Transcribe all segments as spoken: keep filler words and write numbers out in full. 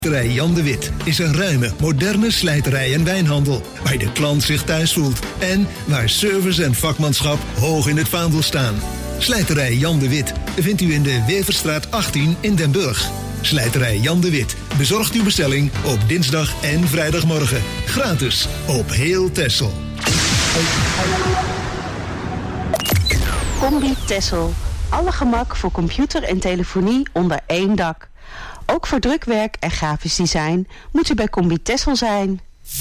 Slijterij Jan de Wit is een ruime, moderne slijterij en wijnhandel waar de klant zich thuis voelt en waar service en vakmanschap hoog in het vaandel staan. Slijterij Jan de Wit vindt u in de Weverstraat achttien in Den Burg. Slijterij Jan de Wit bezorgt uw bestelling op dinsdag en vrijdagmorgen. Gratis op heel Texel. Combi Texel. Alle gemak voor computer en telefonie onder één dak. Ook voor drukwerk en grafisch design moet u bij Combi Texel zijn.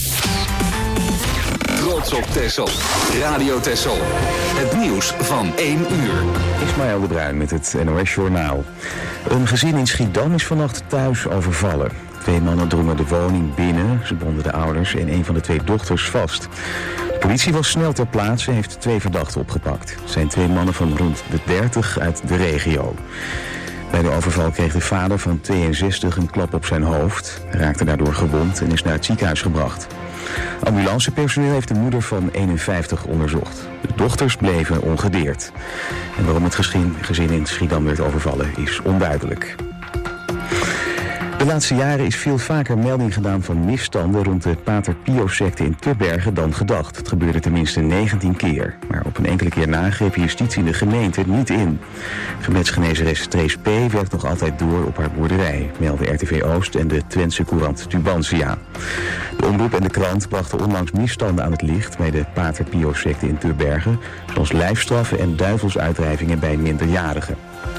Trots op Texel. Radio Texel. Het nieuws van één uur. Ismaël de Bruin met het N O S Journaal. Een gezin in Schiedam is vannacht thuis overvallen. Twee mannen drongen de woning binnen. Ze bonden de ouders en een van de twee dochters vast. De politie was snel ter plaatse en heeft twee verdachten opgepakt. Het zijn twee mannen van rond de dertig uit de regio. Bij de overval kreeg de vader van tweeënzestig een klap op zijn hoofd. Hij raakte daardoor gewond en is naar het ziekenhuis gebracht. Ambulancepersoneel heeft de moeder van eenenvijftig onderzocht. De dochters bleven ongedeerd. En waarom het gezin in Schiedam werd overvallen is onduidelijk. De laatste jaren is veel vaker melding gedaan van misstanden rond de Pater Pio-secte in Tubbergen dan gedacht. Het gebeurde tenminste negentien keer. Maar op een enkele keer na greep justitie in de gemeente niet in. Gebedsgenezeres Trace P. werkt nog altijd door op haar boerderij, melden R T V Oost en de Twentse courant Tubantia. De omroep en de krant brachten onlangs misstanden aan het licht bij de Pater Pio-secte in Tubbergen, zoals lijfstraffen en duivelsuitdrijvingen bij minderjarigen.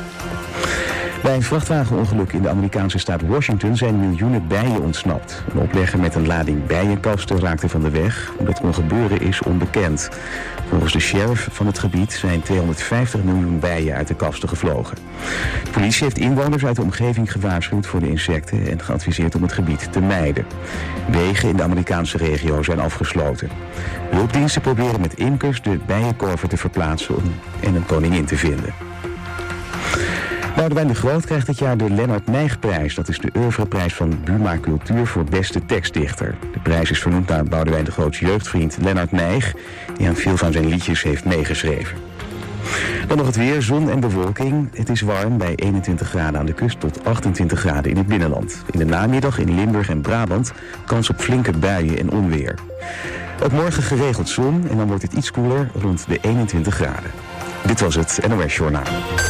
Bij een vrachtwagenongeluk in de Amerikaanse staat Washington zijn miljoenen bijen ontsnapt. Een oplegger met een lading bijenkasten raakte van de weg. Hoe dat kon gebeuren is onbekend. Volgens de sheriff van het gebied zijn tweehonderdvijftig miljoen bijen uit de kasten gevlogen. De politie heeft inwoners uit de omgeving gewaarschuwd voor de insecten en geadviseerd om het gebied te mijden. Wegen in de Amerikaanse regio zijn afgesloten. Hulpdiensten proberen met imkers de bijenkorven te verplaatsen en een koningin te vinden. Boudewijn de Groot krijgt dit jaar de Lennart Nijgprijs. Dat is de oeuvreprijs van Buma Cultuur voor beste tekstdichter. De prijs is vernoemd naar Boudewijn de Groots jeugdvriend Lennart Nijg, die aan veel van zijn liedjes heeft meegeschreven. Dan nog het weer, zon en bewolking. Het is warm bij eenentwintig graden aan de kust tot achtentwintig graden in het binnenland. In de namiddag in Limburg en Brabant kans op flinke buien en onweer. Ook morgen geregeld zon en dan wordt het iets koeler rond de eenentwintig graden. Dit was het N O S Journaal.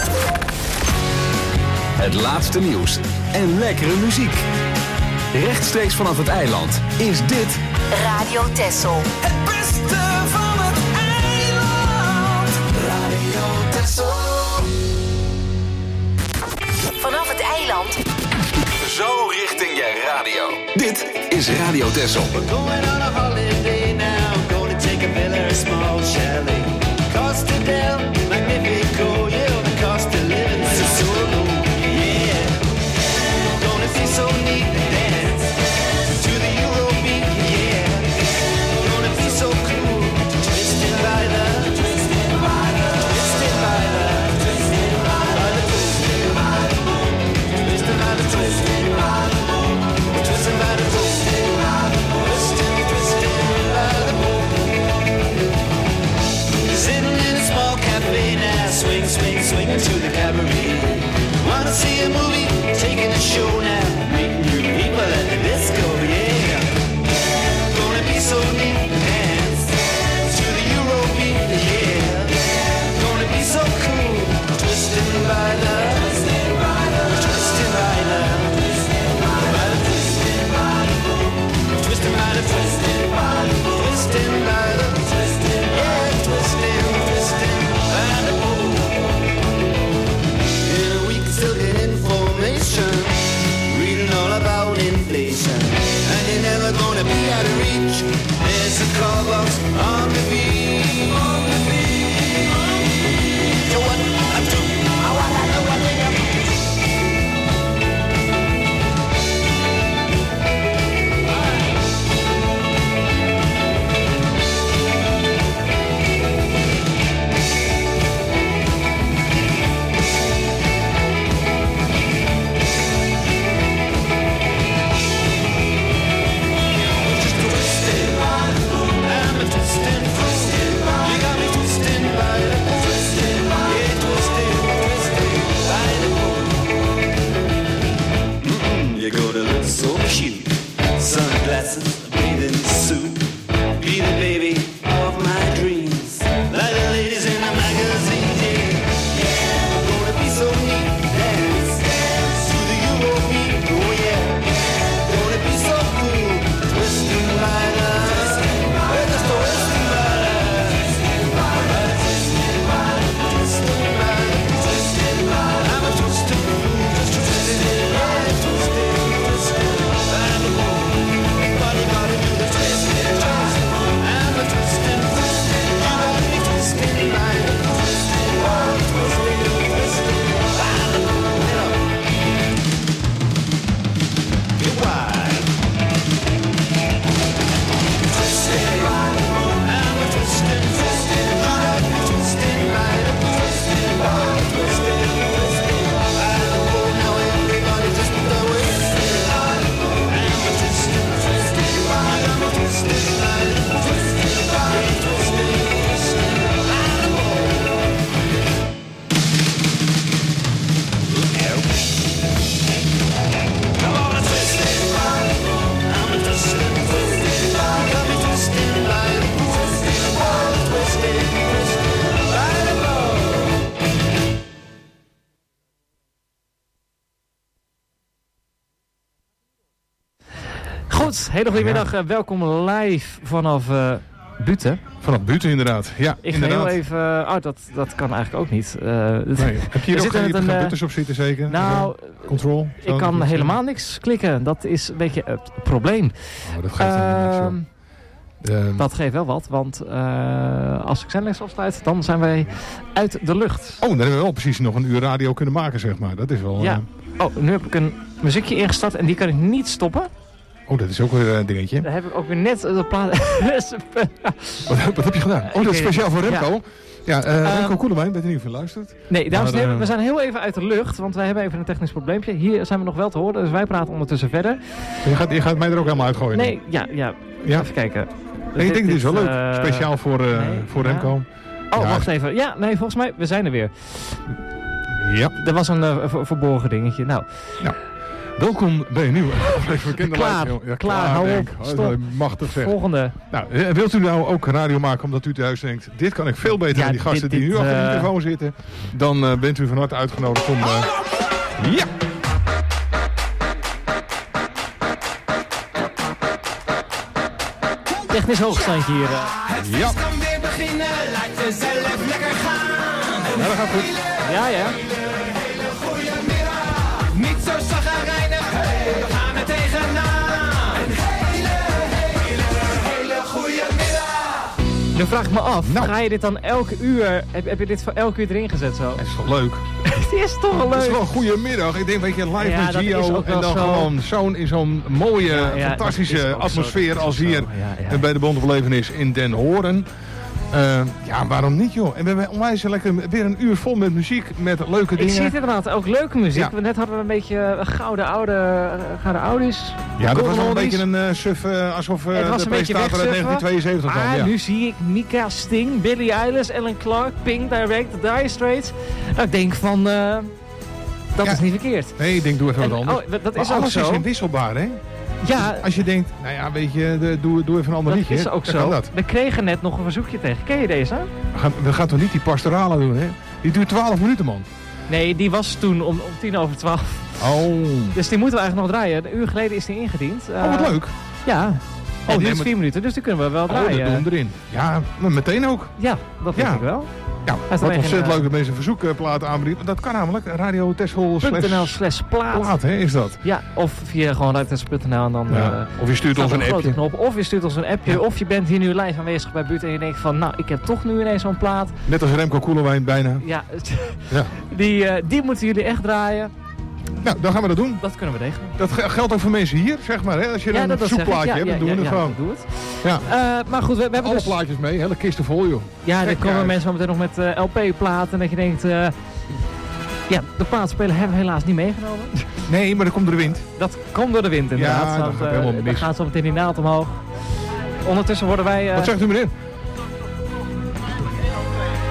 Het laatste nieuws en lekkere muziek. Rechtstreeks vanaf het eiland is dit Radio Texel. Het beste van het eiland. Radio Texel. Vanaf het eiland. Zo richting je radio. Dit is Radio Texel. We're going on a holiday now. Going to take a villa, a small chalet. Costa del Magnifico. Yeah, the cost of living is so low. So neat to dance to the Eurobeat, yeah. Gonna be so cool, twisted by the, twisted by the, twisted by the, twisted by the, twisted by the moon, twisted by the, twisted by the moon, twisted by the, twisted by the moon, twisted, twisted by the moon. Sitting in a small cafe now, swing, swing, swing to the cabaret. Wanna see a movie, taking a show now. People at the disco, yeah. Gonna be so neat to dance to the Eurobeat, yeah. Gonna be so cool, twisting by the, twisting by the, twisting by the, twisting by the, twisting by the, twisting by the, twisting by the, twisting by the, twisting, yeah, twisting, twisting by the. Yeah, we can still get information. All about inflation, and you're never gonna be out of reach. There's a call box on the beach. On the beach. So what I do, I wanna know what they are. cute. Sunglasses, bathing suit. Be the baby of my dreams. Like the ladies in the magazine. Yeah, yeah. I'm gonna be so neat. Dance, dance to the Eurobeat. Oh yeah, yeah. Gonna be so cool. Twisting my love. We're just twisting my love. Twisting my love. Twisting my love. Twisting my love. Twisting my love. I'm a twisted fool. Just twisting my love. Twisting, twisting. I'm a fool. Body, body, do the twisting, twisting. I'm a twisted fool. You got me twisting my love. Twisting my love. Twisting, twisting. I'm a fool. You know. Get wide. Twisting my love. I'm a twisted fool. You got me twisting my love. Twisting my love. Twisting, twisting. I'm a fool. Now everybody just put the twisting my love. I'm a twisted, twisting my love. I'm a twisted my love. Twisting my love. Twisting, twisting. I'm a fool. Come on, a twisting my love. I'm a twisted, twisting my love. Got me twisting my love. Twisting my love. Twisting, twisting. I'm a fool. Goed, hele goede middag. Uh, welkom live vanaf uh, Buten. Vanaf Buten inderdaad. Ja, Ik ga inderdaad. heel even... Oh, dat, dat kan eigenlijk ook niet. Uh, Nee. Heb je hier we ook zitten geen met een, geen uh, buttons op zitten zeker? Nou, Zo? Control? Zo, ik kan dat- helemaal niks klikken. Dat is een beetje het probleem. Oh, dat geeft helemaal niks, Ehm, joh. Ehm, dat geeft wel wat, want uh, als ik Zenlex afsluit, dan zijn wij uit de lucht. Oh, dan hebben we wel precies nog een uur radio kunnen maken, zeg maar. Dat is wel... Ja. eh, Oh, nu heb ik een muziekje ingestart en die kan ik niet stoppen. oh, dat is ook weer een dingetje. Daar heb ik ook weer net de plaat... Wat, wat heb je gedaan? Oh, dat is Ik- speciaal voor Remco. Ja, eh Ehm, Remco Koelewijn, weet je niet of je luistert? Nee, dames en Maar, heren, eh, we zijn heel even uit de lucht, want wij hebben even een technisch probleempje. Hier zijn we nog wel te horen, dus wij praten ondertussen verder. Je gaat, je gaat mij er ook helemaal uitgooien. Nee, ja, ja. Ja? Even kijken. Nee, ik denk dit is wel leuk. uh, Speciaal voor, uh, nee, voor ja. Remco. Oh, Ja. wacht even. Ja, nee, volgens mij, we zijn er weer. Ja. Er was een uh, ver- verborgen dingetje. Nou, Welkom bij een nieuwe aflevering van Kinderlife. Klaar, Ja, klaar, hou denk op, ik. Oh, stop. dat is machtig zeg. volgende. Nou, eh, wilt u nou ook radio maken omdat u thuis denkt, dit kan ik veel beter Ja, dan die gasten dit- die nu dit, achter de uh, microfoon zitten, dan uh, bent u van harte uitgenodigd om... Uh, ja! Technisch hoogstandje hier. uh. Ja! Kan weer beginnen, laat jezelf lekker gaan. Ja, dat gaat goed. Ja, ja. Goedemiddag, niet zo zagrijnig, hey, we gaan er tegenaan. Een hele, hele, hele goede middag. Nu vraag ik me af, Nou. ga je dit dan elke uur, heb, heb je dit voor elke uur erin gezet zo? Dat is toch leuk? Het is toch wel Het is leuk. wel een goede middag. Ik denk, weet je, live Ja, met dat is Gio ook wel en dan zo. gewoon zo'n in zo'n mooie, Ja, ja, fantastische dat is ook zo, atmosfeer dat is als ook hier zo, ja, ja. bij de Bondbelevenis in Den Horen. Uh, ja, waarom niet joh? En we hebben onwijs lekker weer een uur vol met muziek, met leuke Ik dingen. zie het inderdaad, ook leuke muziek. Ja. Want net hadden we een beetje uh, gouden oude, uh, gouden oudies. Ja, dat was Golden wel een oldies. beetje een uh, suf, uh, alsof uh, Het was de een beetje presentator uit wegsuffen. negentien tweeënzeventig kwam. Maar Ja. nu zie ik Mika, Sting, Billie Eilish, Ellen Clark, Pink, Direct, The Dire Straits. Nou, ik denk van, uh, dat Ja. is niet verkeerd. Nee, ik denk doe even En- wat anders. oh, dat- dat Maar is ook alles zo. is inwisselbaar, hè? Ja, Als je denkt, nou ja, weet je, de, doe, doe even een ander dat liedje. is ook dan kan zo. dat. We kregen net nog een verzoekje tegen. Ken je deze? We gaan, we gaan toch niet die pastorale doen, hè? Die duurt twaalf minuten, man. Nee, die was toen om, om tien over twaalf. Oh. Dus die moeten we eigenlijk nog draaien. Een uur geleden is die ingediend. Oh, wat Uh, leuk. Ja. En die nee, duurt maar- vier minuten, dus die kunnen we wel Oh, dat draaien. doen we erin. Ja, maar meteen ook. Ja, dat denk Ja. ik wel. Ja, is wat alleen ontzettend geen, leuk dat mensen een verzoekplaat aanbieden. Dat kan namelijk. Radio Texel .nl slash slash plaat. plaat, hè, is dat. Ja, of via gewoon uit punt n l en dan... Ja. uh, Of je stuurt staat ons er een grote appje. knop. Of je stuurt ons een appje. Ja. Of je bent hier nu live aanwezig bij Buurt en je denkt van... Nou, ik heb toch nu ineens zo'n plaat. Net als Remco Koelewijn bijna. Ja, Ja. die, uh, die moeten jullie echt draaien. Nou, dan gaan we dat doen. Dat kunnen we regelen. Dat ge- geldt ook voor mensen hier, zeg maar. Hè? Als je Ja, een dat, dat zeg ik. verzoekplaatje Ja, hebt, dan ja, doen we ja, het ja, gewoon. doe het. Ja. Uh, maar goed, we, we hebben Alle dus... plaatjes mee, hele kisten vol, joh. Ja, dan Kijk komen uit. mensen zo meteen nog met uh, L P-platen. En dat je denkt... Uh, ja, de plaatspeler hebben we helaas niet meegenomen. Nee, maar dan komt er de wind. Dat komt door de wind inderdaad. Ja, dat want, gaat uh, helemaal dan mis. gaat zo meteen die naald omhoog. Ondertussen worden wij... Uh, Wat zegt u meneer?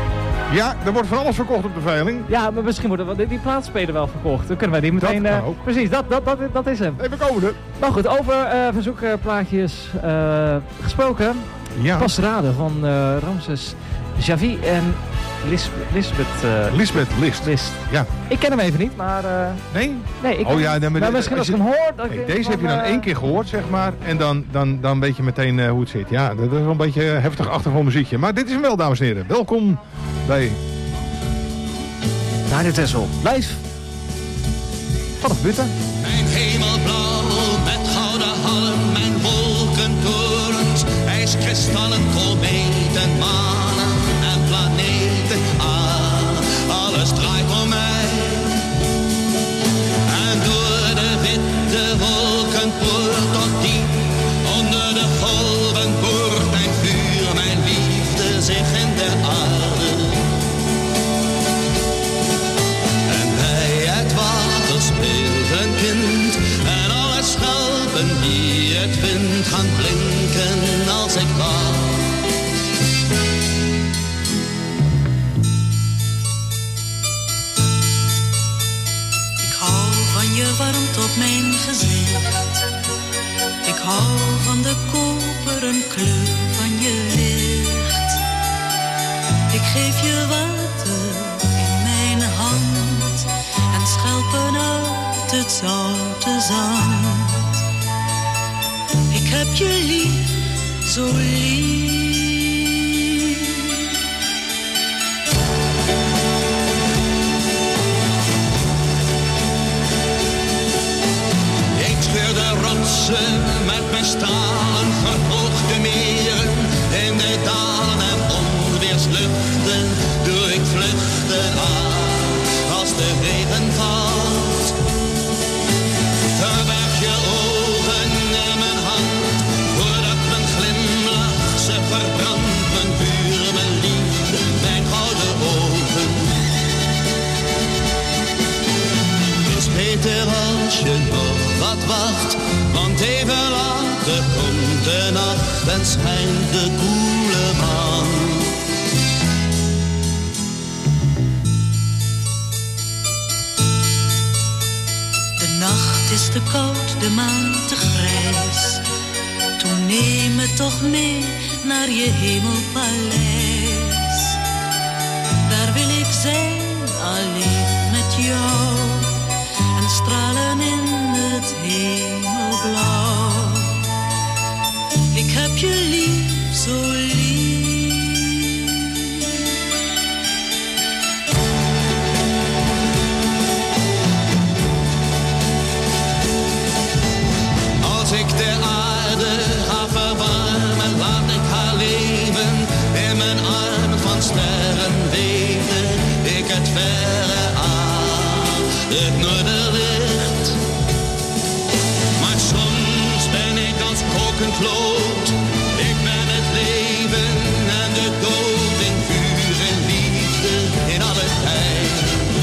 Ja, er wordt van alles verkocht op de veiling. Ja, maar misschien worden wel die plaatspelen wel verkocht. Dan kunnen wij die meteen... Dat uh, kan ook. Precies, dat, dat, dat, dat is hem. Even komen er. Nou goed, over uh, verzoekplaatjes uh, gesproken. Ja. Passerade van uh, Ramses Javi en Lis Lisbeth... Uh, Lisbeth List. List. Ja. Ik ken hem even niet, maar... Uh, nee? Nee, ik oh, ken ja, hem. Dan, Maar misschien als ik hem hoor... Nee, ik deze van, heb je dan uh, één keer gehoord, zeg maar. En dan, dan, dan weet je meteen uh, hoe het zit. Ja, dat is wel een beetje heftig achtergrondmuziekje. Maar dit is hem wel, dames en heren. Welkom bij... Radio Texel. Live. Vanaf Butten. Mijn hemelblauw met gouden halm, mijn wolkentorens, ijskristallen, kometen, manen en planeten. Ah, alles draait om mij. En door de witte wolkenpoort tot diep onder de golven boort mijn vuur, mijn liefde zich in de aarde. En bij het water speelt een kind en alle schelpen die het vindt gaan blinken als ik wacht. Ik hou van je warmte op mijn gezicht. Ik hou van de koperen kleur van je licht. Ik geef je water in mijn hand en schelpen uit het zoute zand. Ik heb je lief, zo lief. Ik scheur de rotsen met mijn stralen, verhoog de meren in de dalen en onweersluchten. Doe ik vluchten aan als de regen valt. Verberg je ogen in mijn hand, voordat mijn glimlach ze verbrandt. Mijn vuur, mijn liefde, mijn gouden ogen. Het is beter als je nog wat wacht, want even later komt de nacht en schijnt de koele maan. De nacht is te koud, de maan te grijs. Toen neem me toch mee naar je hemelpaleis. Daar wil ik zijn, alleen met jou. En stralen in het hemelblauw. Ik heb je lief, zo lief. Als ik de aarde ga verwarmen, laat ik haar leven in mijn armen van sterren weten. Ik het verre aan, het noorderlicht. Maar soms ben ik als kokend lood. Ik ben het leven en de dood in vuur en liefde in alle tijd.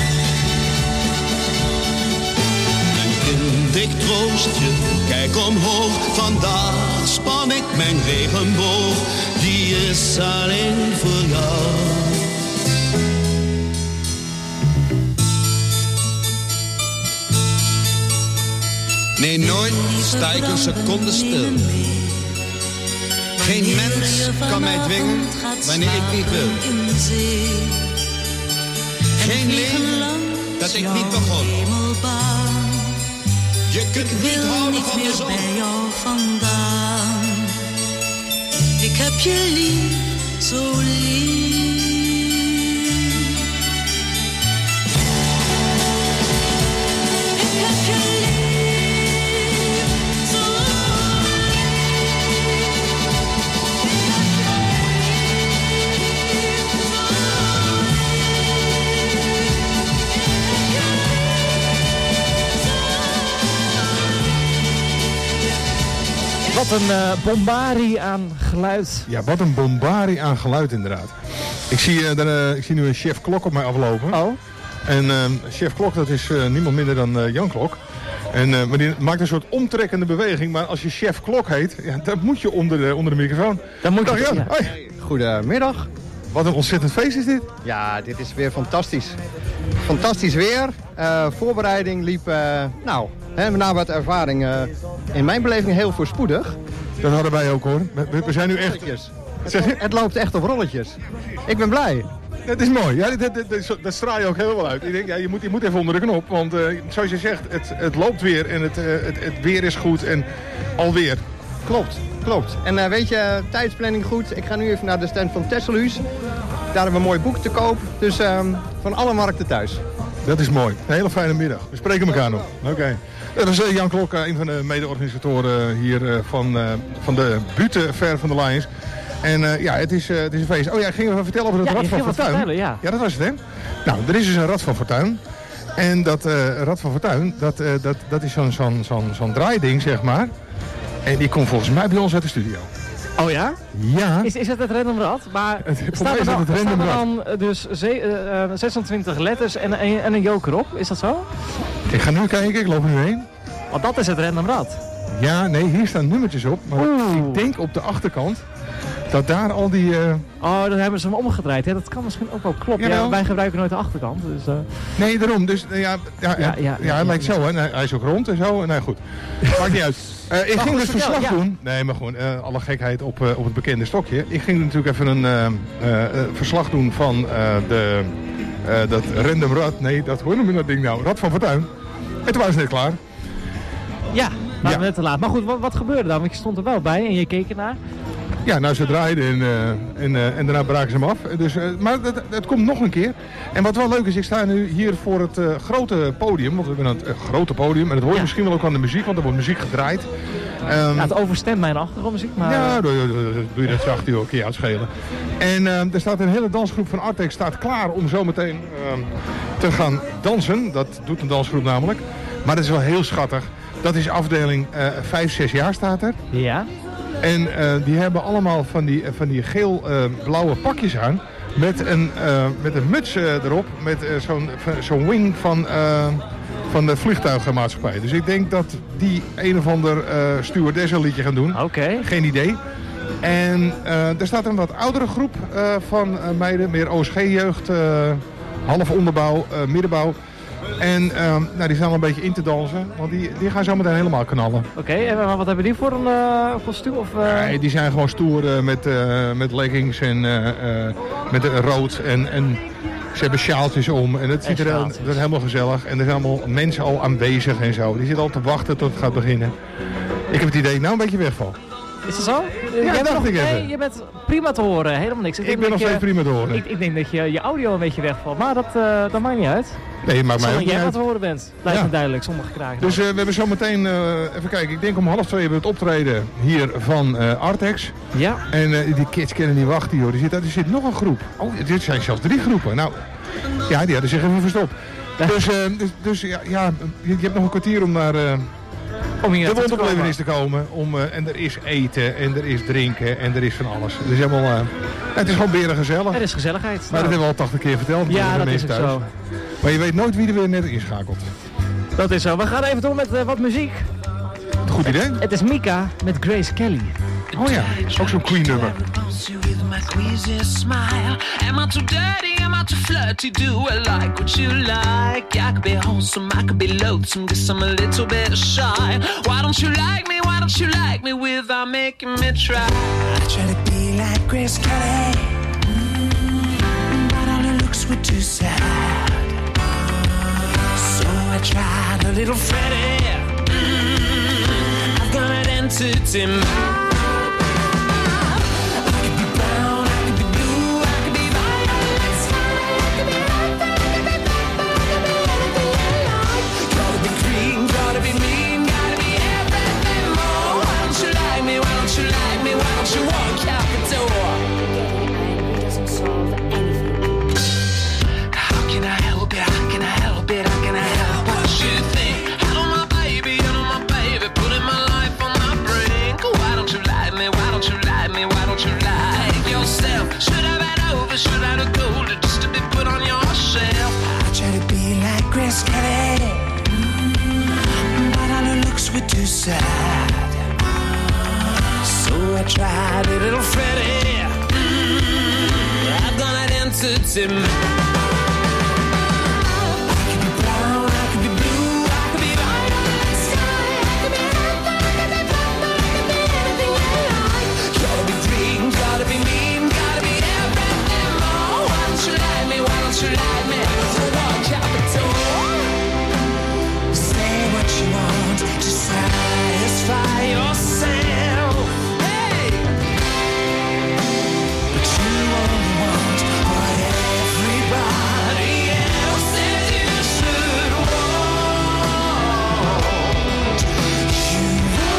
Mijn kind, ik troost je, kijk omhoog. Vandaag span ik mijn regenboog, die is alleen voor jou. Nee, nooit sta ik een seconde stil. Geen mens kan mij dwingen wanneer ik niet wil. Geen leven dat ik niet begon. Je kunt niet houden van de zon. Bij jou vandaan. Ik heb je lief, zo lief. Ik heb je lief, zo Wat een uh, bombarie aan geluid. Ja, wat een bombarie aan geluid inderdaad. Ik zie, uh, de, uh, ik zie nu een chef Klok op mij aflopen. Oh. En uh, chef Klok, dat is uh, niemand minder dan uh, Jan Klok. En, uh, maar die maakt een soort omtrekkende beweging. Maar als je chef Klok heet, ja, dan moet je onder de, onder de microfoon. Dan moet je... Dag Jan, Ja. hoi. Goedemiddag. wat een ontzettend feest is dit. Ja, dit is weer fantastisch. Fantastisch weer. Uh, voorbereiding liep, uh, nou, hè, na wat ervaring, uh, in mijn beleving heel voorspoedig. Dat hadden wij ook hoor. We, we zijn nu echt... Het, het loopt echt op rolletjes. Ik ben blij. Het is mooi. Ja, dat, dat, dat, dat straal je ook heel wel uit. Ik denk, ja, je moet, je moet even onder de knop. Want uh, zoals je zegt, het, het loopt weer en het, uh, het, het weer is goed en alweer. Klopt, klopt. En uh, weet je, tijdsplanning goed. Ik ga nu even naar de stand van Tesselhuis. Daar hebben we een mooi boek te koop. Dus uh, van alle markten thuis. Dat is mooi. Een hele fijne middag. We spreken elkaar nog. Oké. Okay. Dat is uh, Jan Klok, uh, een van de mede-organisatoren hier uh, van, uh, van de Bute Fair van de Lions. En uh, ja, het is, uh, het is een feest. Oh ja, ik ging even vertellen over het ja, Rad van Fortuin. Ja. ja, dat was het, hè? Nou, er is dus een Rad van Fortuin. En dat uh, Rad van Fortuin, dat, uh, dat, dat is zo'n zo'n zo'n zo'n draaiding, zeg maar. En die komt volgens mij bij ons uit de studio. Oh ja? Ja. Is, is het het random rad? Maar het, staat er dan, het random staat er dan dus ze, uh, zesentwintig letters en, en, en een joker op? Is dat zo? Ik ga nu kijken, ik loop er nu heen. Want dat is het random rad. Ja, nee, hier staan nummertjes op. Maar ik denk op de achterkant dat daar al die... Uh... Oh, dan hebben ze hem omgedraaid. Hè? Dat kan misschien ook wel kloppen. Ja, wij gebruiken nooit de achterkant. Dus, uh... Nee, daarom. Dus ja, ja, ja, ja, ja, ja hij lijkt zo. Hè. Hij is ook rond en zo. Nee, goed. Maakt niet uit. Uh, ik ging dus verslag ja. doen. Nee, maar gewoon uh, alle gekheid op, uh, op het bekende stokje. Ik ging natuurlijk even een uh, uh, verslag doen van uh, de, uh, dat random rad. Nee, dat, hoe noem je dat ding nou? Rad van Fortuin. En toen waren ze net klaar. Ja, maar ja. net te laat. Maar goed, wat, wat gebeurde dan? Want je stond er wel bij en je keek ernaar. Ja, nou ze draaiden en, uh, en, uh, en daarna braken ze hem af. Dus, uh, maar het, het komt nog een keer. En wat wel leuk is, ik sta nu hier voor het uh, grote podium. Want we hebben een uh, grote podium. En dat hoor je ja. misschien wel ook aan de muziek, want er wordt muziek gedraaid. Um, ja, het overstemt mijn achtergrondmuziek. Maar... Ja, doe, doe, doe je dat zacht, die ook een keer uitschelen. En uh, er staat een hele dansgroep van Artex staat klaar om zometeen uh, te gaan dansen. Dat doet een dansgroep namelijk. Maar dat is wel heel schattig. Dat is afdeling uh, vijf, zes jaar staat er. Ja. En uh, die hebben allemaal van die, van die geel-blauwe uh, pakjes aan. Met een, uh, met een muts uh, erop. Met uh, zo'n zo'n wing van, uh, van de vliegtuigenmaatschappij. Dus ik denk dat die een of ander uh, stewardessenliedje gaan doen. Oké. Okay. Geen idee. En uh, er staat een wat oudere groep uh, van uh, meiden. Meer O S G-jeugd. Uh, half onderbouw, uh, middenbouw. En uh, nou, die staan al een beetje in te dansen, want die, die gaan zo meteen helemaal knallen. Oké, okay, en wat hebben die voor een uh, kostuum? Of, uh... Nee, die zijn gewoon stoer uh, met, uh, met leggings en uh, uh, met uh, rood en, en ze hebben sjaaltjes om. En het ziet er dat is helemaal gezellig. En er zijn allemaal mensen al aanwezig en zo. Die zitten al te wachten tot het gaat beginnen. Ik heb het idee, nou een beetje wegval. Is dat zo? Ja, dat dacht ik even. Nee, je bent prima te horen, helemaal niks. Ik, ik ben nog steeds prima te horen. Ik, ik denk dat je, je audio een beetje wegvalt, maar dat, uh, dat maakt niet uit. Nee, maakt mij ook niet uit. Zolang jij wat te horen bent, blijft ja. het duidelijk, zonder gekraak. Dus uh, we hebben zometeen, uh, even kijken, ik denk om half twee hebben we het optreden hier van uh, Artex. Ja. En uh, die kids kunnen niet wachten, joh. Er zit, er zit nog een groep. Oh, dit zijn zelfs drie groepen. Nou, ja, die hadden zich even verstopt. Ja. Dus, uh, dus, dus ja, ja, je, je hebt nog een kwartier om naar... Uh, Om hier de wonderbelevenis te komen. Om, uh, en er is eten en er is drinken en er is van alles. Het is helemaal... Uh, het is gewoon beren gezellig. Er is gezelligheid. Maar nou. Dat hebben we al tachtig keer verteld. Ja, dat is ook zo. Maar je weet nooit wie er weer net inschakelt. Dat is zo. We gaan even door met uh, wat muziek. Goed idee. Het is Mika met Grace Kelly. Oh ja, ook zo'n Queen nummer. Am I too dirty? Am I too flirty? Do I like what you like? I could be wholesome, I could be loathsome, guess I'm a little bit shy. Why don't you like me? Why don't you like me without making me try? I try to be like Grace Kelly, mm, but all her looks were too sad. So I tried a little Freddie. Mm, I've got an entity mind. Should I have gold just to be put on your shelf? I try to be like Grace Kelly, mm, but all her looks were too sad. So I tried a little Freddie. Mm, I've done identity. I could be brown, I could be blue, I could be right on the sky. I could be purple, I could be purple, I could be anything you like. Gotta be green, gotta be mean, gotta be everything more. Why don't you like me, why don't you like me? So walk out the door. Say what you want to satisfy yourself. Hey! But you only want what everybody else says you should want. You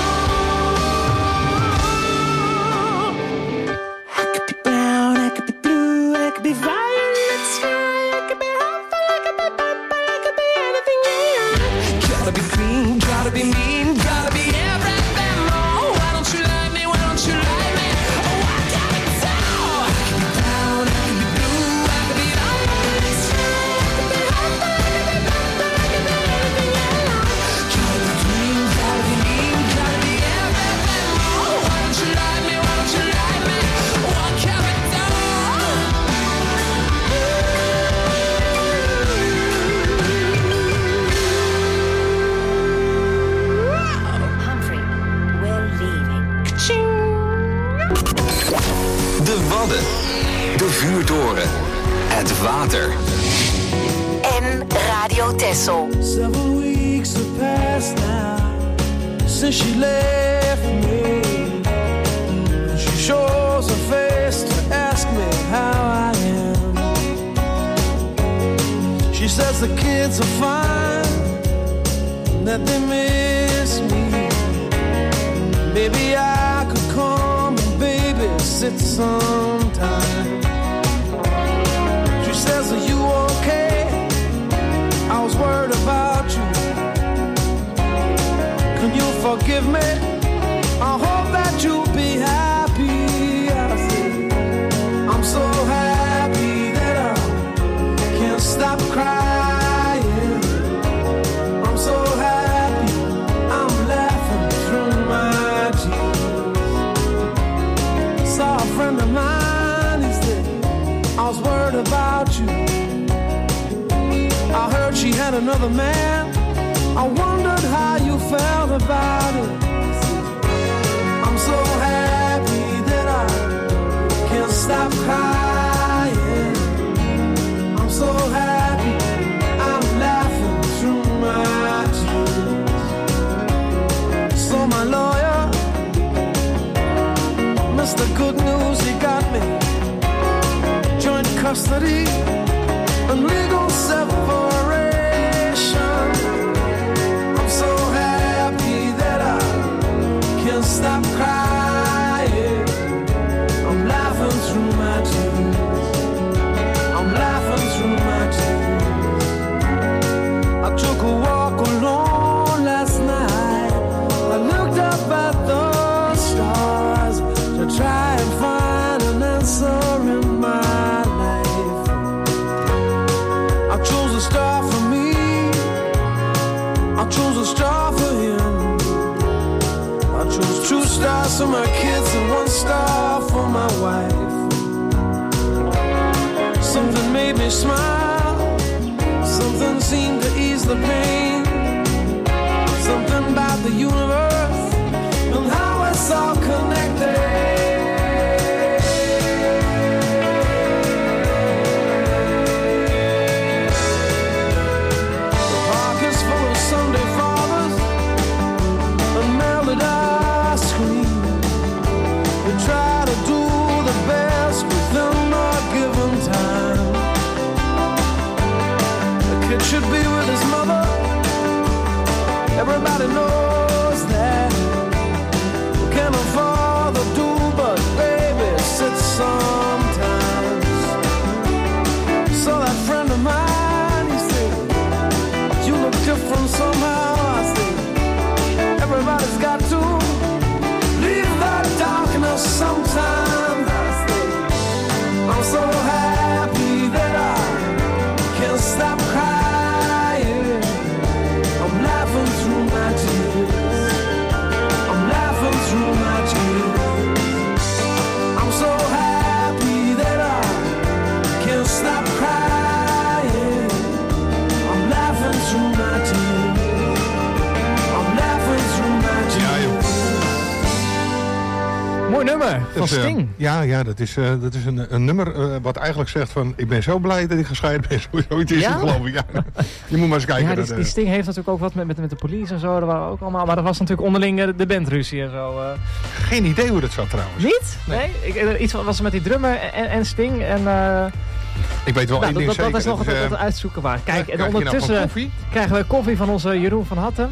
want. I could be brown, I could be blue, I could be violet sky, I could be hopeful, I could be purple, I could be anything you like. Gotta be green, gotta be mean, gotta be everything more. Why don't you like me? Why don't you like me? Oh, I gotta tell. I could be brown, I could be blue, I could be violet sky, I could be hopeful, I could be purple, I could be anything you like. Gotta be green, gotta be mean, gotta be everything more. Why don't you like me? Why don't you like me? What can we do? Humphrey, we're leaving. De Wadden. De Vuurtoren. Het water. En Radio Texel. Several weeks have passed now since she left me. She shows her face to ask me how I am. She says the kids are fine, that they miss me. Maybe I could come and babysit sometime. She says, are you okay? I was worried about you. Can you forgive me? I hope that you'll be happy. I said, I'm so happy that I can't stop crying. I'm so happy I'm laughing through my tears. Saw a friend of mine, he said, I was worried about you. I heard she had another man. I wondered how you felt about it. I'm so happy that I can't stop crying. I'm so happy I'm laughing through my tears. So my lawyer, Mister Good News, he got me joint custody and legal separation. I'm so happy that I can't stop crying. I'm laughing through my tears. I'm laughing through my tears. I took a walk alone last night. I looked up at the stars to try and find an answer in my life. I chose a star for me. I chose a star for him. I chose two stars for my kids and one star for my wife. Something made me smile. Something seemed to ease the pain. Something about the universe and how it's all connected. The park is full of Sunday fathers and melted ice cream. We try to do the best within our given time. The kid should be with his mother. Everybody knows that. We can't afford to do but babysit sometimes. So that friend of mine, he said, you look different somehow. I said, everybody's got to leave that darkness sometimes. I said, I'm so happy that I can't stop crying. I'm laughing through my tears. Mooi nummer van Dus, uh, Sting. Ja, ja, dat is, uh, dat is een, een nummer uh, wat eigenlijk zegt van... ik ben zo blij dat ik gescheiden ben. Zoiets is Ja? het, geloof ik. Ja. Je moet maar eens kijken. Ja, die, dat, uh, die Sting heeft natuurlijk ook wat met, met, met de police en zo. Dat waren ook allemaal, maar dat was natuurlijk onderling uh, de bandruzie en zo. Uh. Geen idee hoe dat zat trouwens. Niet? Nee? nee? Ik, uh, iets was er met die drummer en, en Sting en... Uh, ik weet wel nou, één ding dat, zeker. dat is nog het, het, uh, het uitzoeken waar. Kijk, ja, en krijg ondertussen nou koffie? krijgen we koffie van onze Jeroen van Hattem.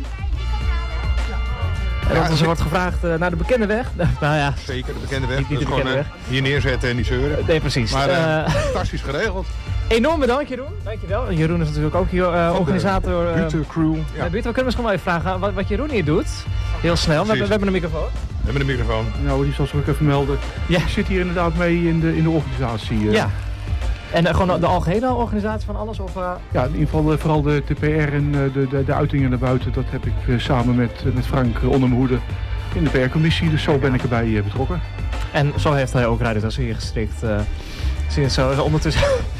En ja, ons wordt gevraagd uh, naar de bekende weg. Nou ja. Zeker, de bekende weg. Niet, niet dat de is bekende gewoon, weg. Uh, hier neerzetten en die zeuren. Nee, precies. Maar uh, uh, fantastisch geregeld. Enorm bedankt, Jeroen. Dankjewel. Jeroen is natuurlijk ook hier uh, organisator. Uh, Buurte crew. Ja. Uh, Buurte, we kunnen misschien wel even vragen wat, wat Jeroen hier doet. Heel snel. We, we hebben een microfoon. We hebben een microfoon. Nou, die zal ik even melden. Ja. Ik zit hier inderdaad mee in de, in de organisatie. Uh. Ja. En uh, gewoon de algehele organisatie van alles? Of, uh... Ja, in ieder geval uh, vooral de, de P R en uh, de, de, de uitingen naar buiten. Dat heb ik uh, samen met, uh, met Frank uh, onder mijn hoede in de P R-commissie. Dus zo ben ik erbij uh, betrokken. En zo heeft hij ook Radio Tessel hier gestrikt. Uh, zie je zo ondertussen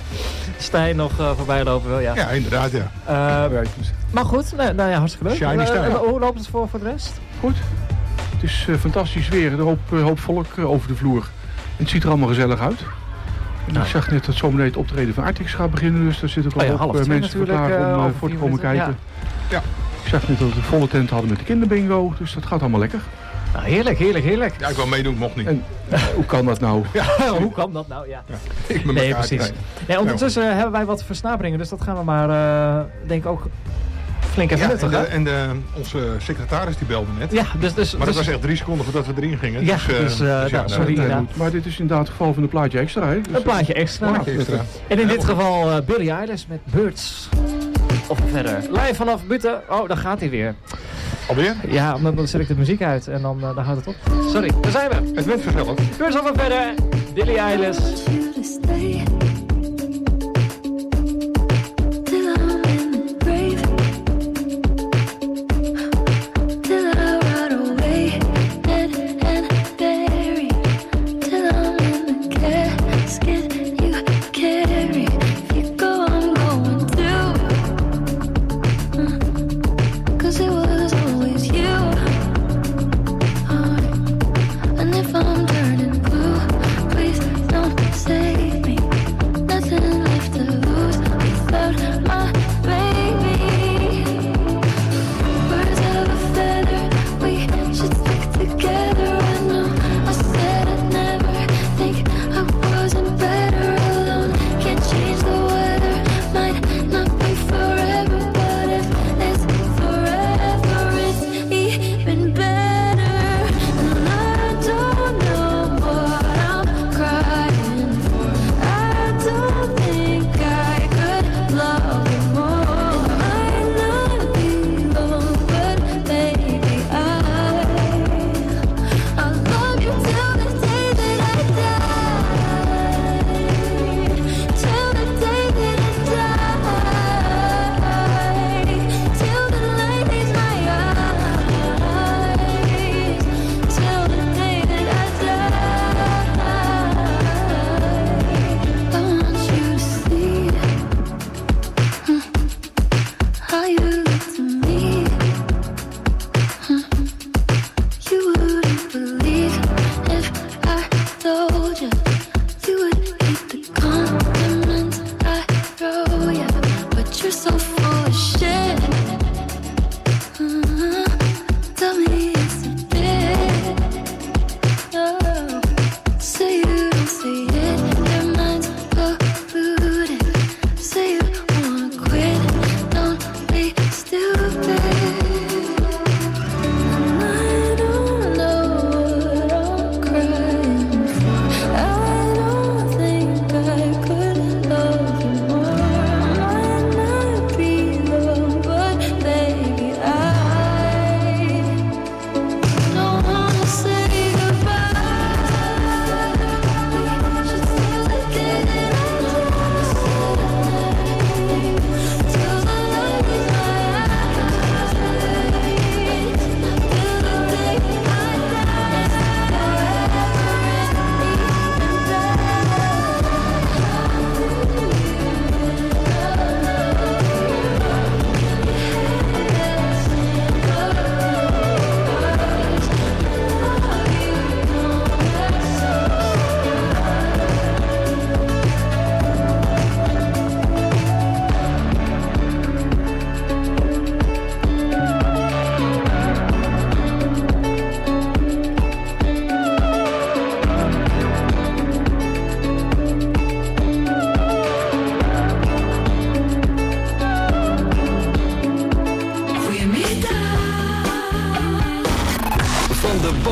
Stijn nog uh, voorbij lopen wil. Ja, ja inderdaad, ja. Uh, maar goed, nou, nou ja, hartstikke leuk. Shiny Stijn. Uh, uh, hoe loopt het voor, voor de rest? Goed. Het is uh, fantastisch weer. Een hoop, uh, hoop volk uh, over de vloer. En het ziet er allemaal gezellig uit. En nou. Ik zag net dat zometeen het optreden van Artix gaat beginnen. Dus daar zitten ook oh ja, al uh, mensen vandaag uh, om uh, voor te komen kijken. Ja. Ja. Ik zag net dat we een volle tent hadden met de kinderbingo. Dus dat gaat allemaal lekker. Nou, heerlijk, heerlijk, heerlijk. Ja, ik wil meedoen, mocht niet. En, uh, hoe kan dat nou? Ja, hoe kan dat nou? Ja. Ja. Ik ben nee, precies. Nee, ondertussen uh, hebben wij wat versnaperingen. Dus dat gaan we maar, uh, denk ik, ook flink even ja, nuttigen. En, de, en de, onze secretaris die belde net. Ja, dus, dus, maar dat dus, was echt drie seconden voordat we erin gingen. Ja, dus, uh, dus, uh, dus ja, nou, sorry. Dat, ja. Maar dit is inderdaad het geval van een plaatje extra. Hè? Dus een plaatje extra. Plaatje extra. En in dit geval uh, Billie Eilish met Birds. Of verder. Live vanaf Butte. Oh, daar gaat hij weer. Alweer? Ja, dan, dan zet ik de muziek uit en dan, uh, dan houdt het op. Sorry, daar zijn we. Het werd vanzelf. Birds of verder. Billie Eilish. And if I'm turning blue, please don't save me.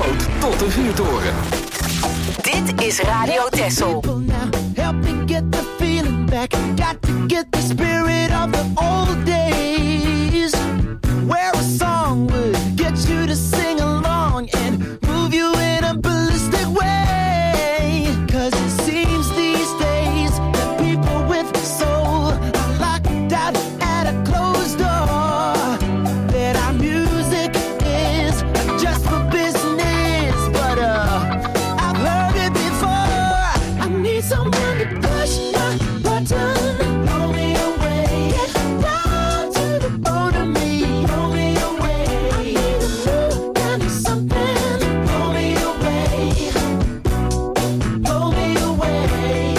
sloot tot de vuurtoren. Dit is Radio Texel. Help me get the feeling back. Got to get the spirit of the old days. Where a song would get you to sing along and move you in a ballistic way. Cause it seems these days that people with soul are locked out at a closed door. That our music is just for business. But uh, I've heard it before. I need someone to push my button. Blow me away. Get down to the bone of me. Blow me away. I need a new kind of something. Blow me away. Blow me away.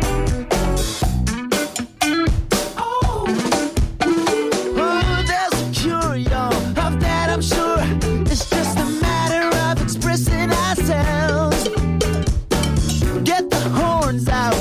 Oh, oh, there's a cure, y'all. Of that I'm sure. It's just a matter of expressing ourselves. Get the horns out.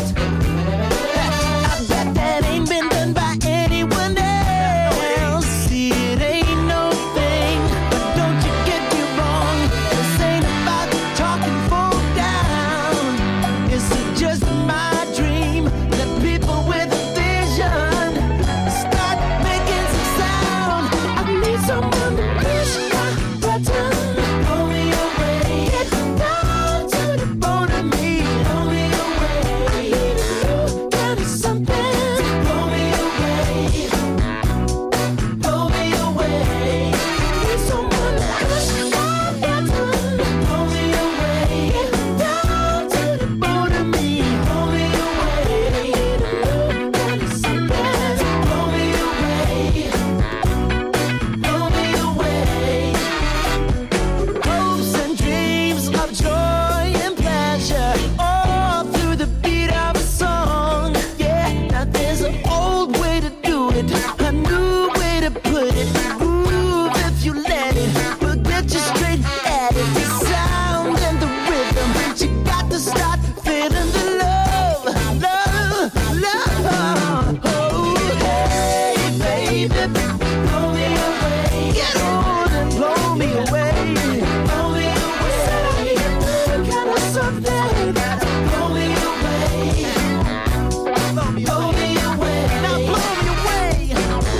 I bet that ain't been done by anyone else. See, it ain't no thing, but don't you get me wrong. This ain't about talking folk down. It's just my dream that people with a vision start making some sound. I need someone to push my button. Blow me away. Get down to the bone of me. Blow me away. I need a new kind of something. Blow me away. Blow me away. Need someone to push my button. Blow me away. Get down to the bone of me. Blow me away. I need a new kind of something. Blow me away. Blow me away. Hopes and dreams of joy and pleasure, all through the beat of a song. Yeah, now there's an old way to do it, a new way to put it. Move if you let it, but get you straight at it. The sound and the rhythm, you got to start feeling the love, love, love. Oh, hey, baby, blow me away. Get on and blow me away. Blow me away. Said I need a new kind of something. Blow me away. Blow me away. Now blow me away.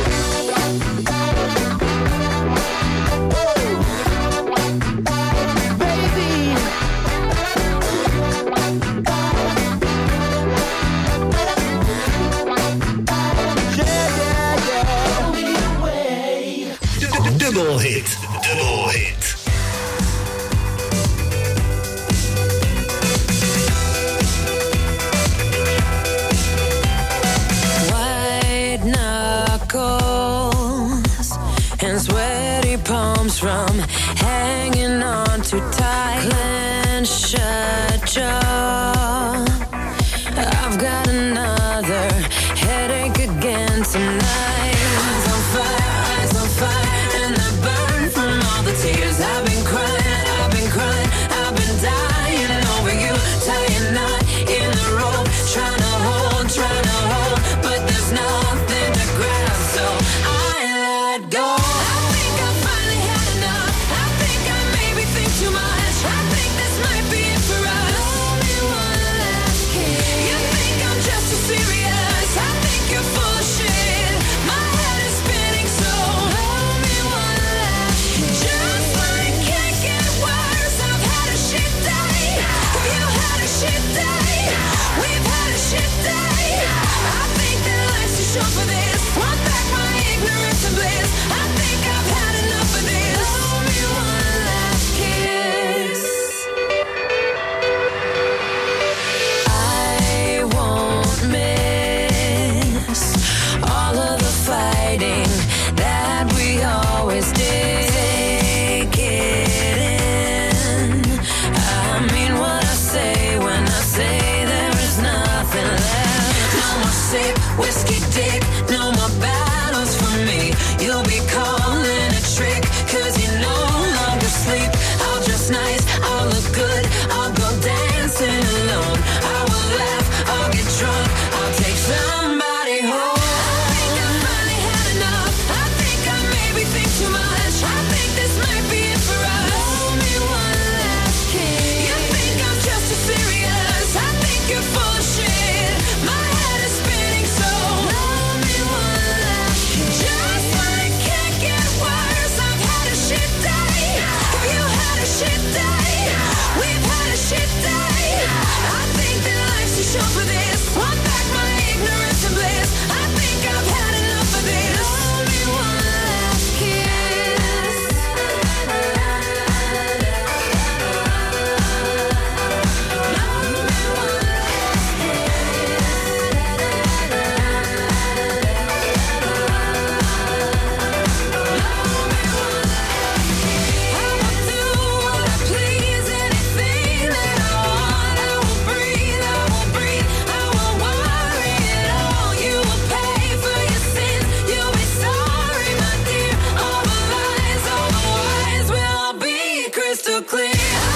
Baby. Yeah, yeah, yeah. Blow me away. Double hit. Double hit. White knuckles and sweaty palms from hanging on too tight. Clenched shut jaw. I've got another headache again tonight. Eyes on fire, eyes on fire, and I burn from all the tears I've been crying, I've been crying, I've been dying over you, tying knot in the rope, trying to hold, trying to hold, but there's nothing to grab, so I let go. I think I finally had enough. I think I maybe think too much. I think this might be it for us. Only one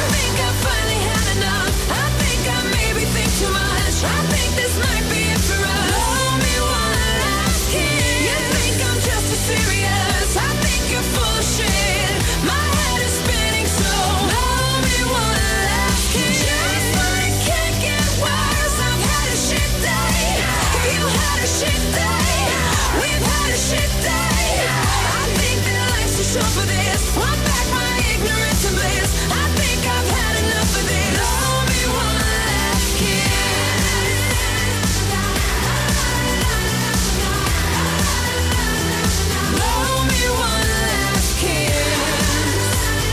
think I finally had enough. I think I maybe think too much. I think this might be it for us. Blow me one last kiss. You think I'm just as serious. I think you're full of shit. My head is spinning, so blow me one last kiss. Just when it can't get worse, I've had a shit day. Have you had a shit day? We've had a shit day. I think that life's too short for this. Want back my ignorance and bliss. I think I've had enough of this. Blow me one last kiss. Blow me one last kiss.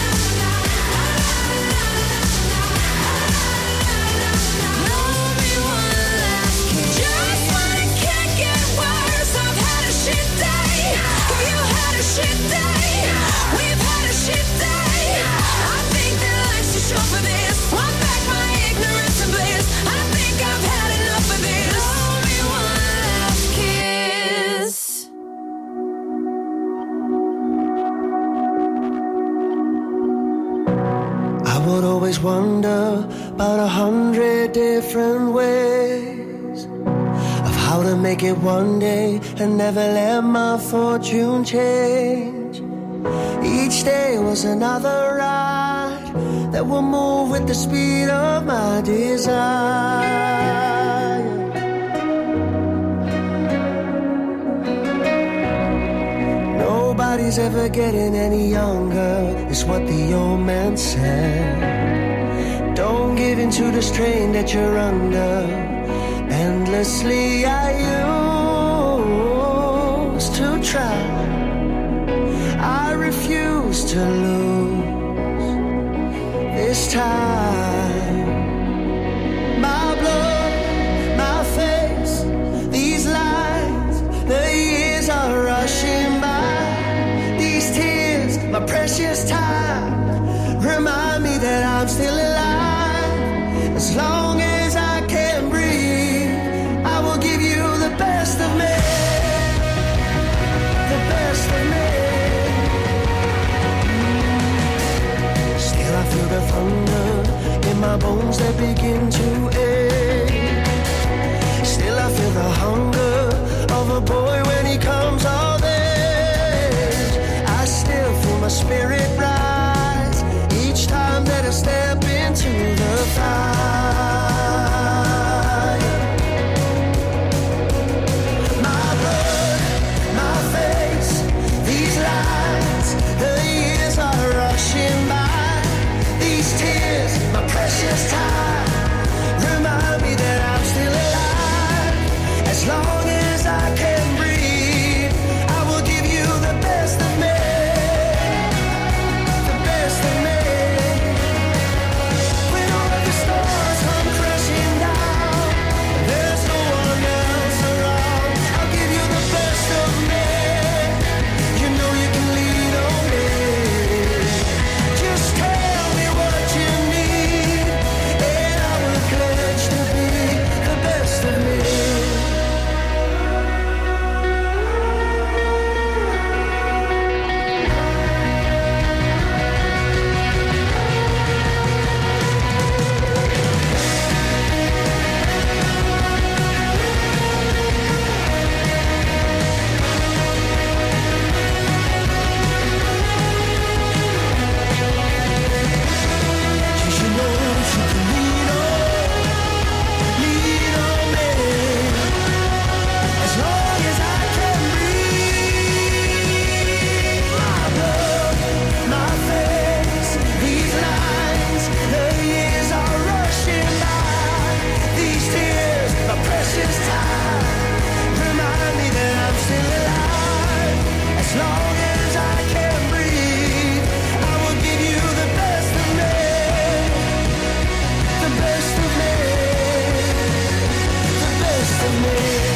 Blow me one last kiss. Just when it can't get worse, I've had a shit day. Have you had a shit day? We've had a shit day. I think that life's too short for this. Want back my ignorance and bliss. I think I've had enough of this. Blow me one last kiss. I would always wonder about a hundred different ways of how to make it one day and never let my fortune change. Each day was another ride that will move with the speed of my desire. Nobody's ever getting any younger, is what the old man said. Don't give in to the strain that you're under. Endlessly I used to try. I refuse to lose this time. My blood, my face, these lines, the years are rushing by. These tears, my precious time, remind me that I'm still alive. As long as I can breathe, I will give you the best of me. The best of me. Still I feel the thunder in my bones that begin to ache. Still I feel the hunger of a boy when he comes of age. I still feel my spirit rise each time that I step into the fire. My blood, my face, these lines, the years are rushing by. These tears, my precious time, remind me that I'm still alive. As long as I can breathe, I will give you the best of me. The best of me. When all of the stars come crashing down, there's no one else around. I'll give you the best of me. You know you can lean on me. Just tell me what you need, and I will pledge to be the best of me. You know that you can lean on, lean on me. As long as I can breathe, my blood, my face, these lines, the years are rushing by. These tears, my precious time, remind me that I'm still alive. As long as I can breathe, I will give you the best of me. The best of me. The best of me.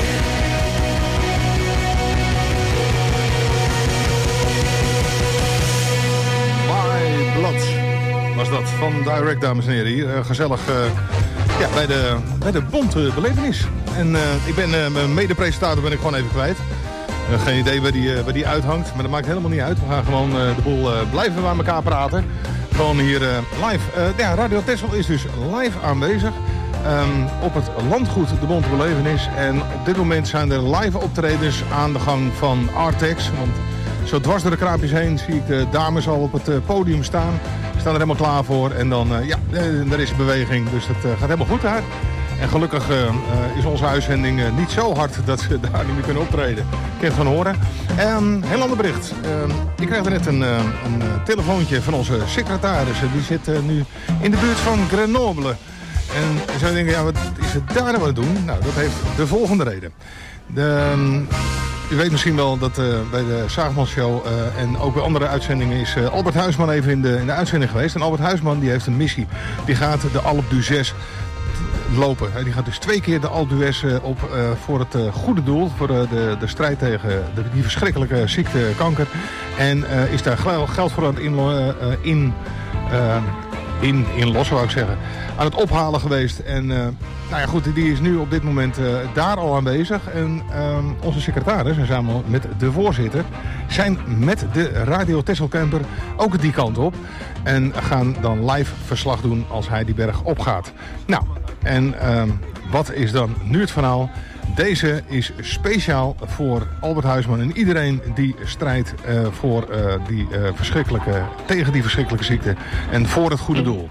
My Blood was dat van Direct, dames en heren. Hier, uh, gezellig uh, ja, bij, de, bij de bonte belevenis. En uh, ik ben uh, mijn mede-presentator ben ik gewoon even kwijt. Uh, geen idee waar die, uh, waar die uithangt, maar dat maakt helemaal niet uit. We gaan gewoon uh, de boel uh, blijven bij elkaar praten. Gewoon hier uh, live. Uh, ja, Radio Texel is dus live aanwezig. Um, op het landgoed De Bonte Belevenis. En op dit moment zijn er live optredens aan de gang van Artex. Want zo dwars door de kraampjes heen zie ik de dames al op het uh, podium staan. Staan er helemaal klaar voor. En dan, uh, ja, uh, er is beweging. Dus het uh, gaat helemaal goed daar. En gelukkig uh, uh, is onze uitzending uh, niet zo hard dat ze daar niet meer kunnen optreden. Ik heb het van horen. Um, heel ander bericht. Um, ik kreeg er net een, uh, een uh, telefoontje van onze secretaris. Die zit uh, nu in de buurt van Grenoble. En je zou denken, ja, wat is het daar nou aan het doen? Nou, dat heeft de volgende reden. De, um, u weet misschien wel dat uh, bij de Zaagman Show uh, en ook bij andere uitzendingen is uh, Albert Huisman even in de, in de uitzending geweest. En Albert Huisman die heeft een missie. Die gaat de Alpe d'Huez lopen. Die gaat dus twee keer de Alpe d'Huez op uh, voor het uh, goede doel. Voor uh, de, de strijd tegen de, die verschrikkelijke ziekte kanker. En uh, is daar geld voor aan het in, uh, in, uh, in, inlossen, wou ik zeggen. Aan het ophalen geweest. En uh, nou ja, goed, die is nu op dit moment uh, daar al aanwezig. En uh, onze secretaris, en samen met de voorzitter, zijn met de Radio Texel Camper ook die kant op. En gaan dan live verslag doen als hij die berg opgaat. Nou, en uh, wat is dan nu het verhaal? Deze is speciaal voor Albert Huisman en iedereen die strijdt uh, voor, uh, die, uh, verschrikkelijke, tegen die verschrikkelijke ziekte en voor het goede doel.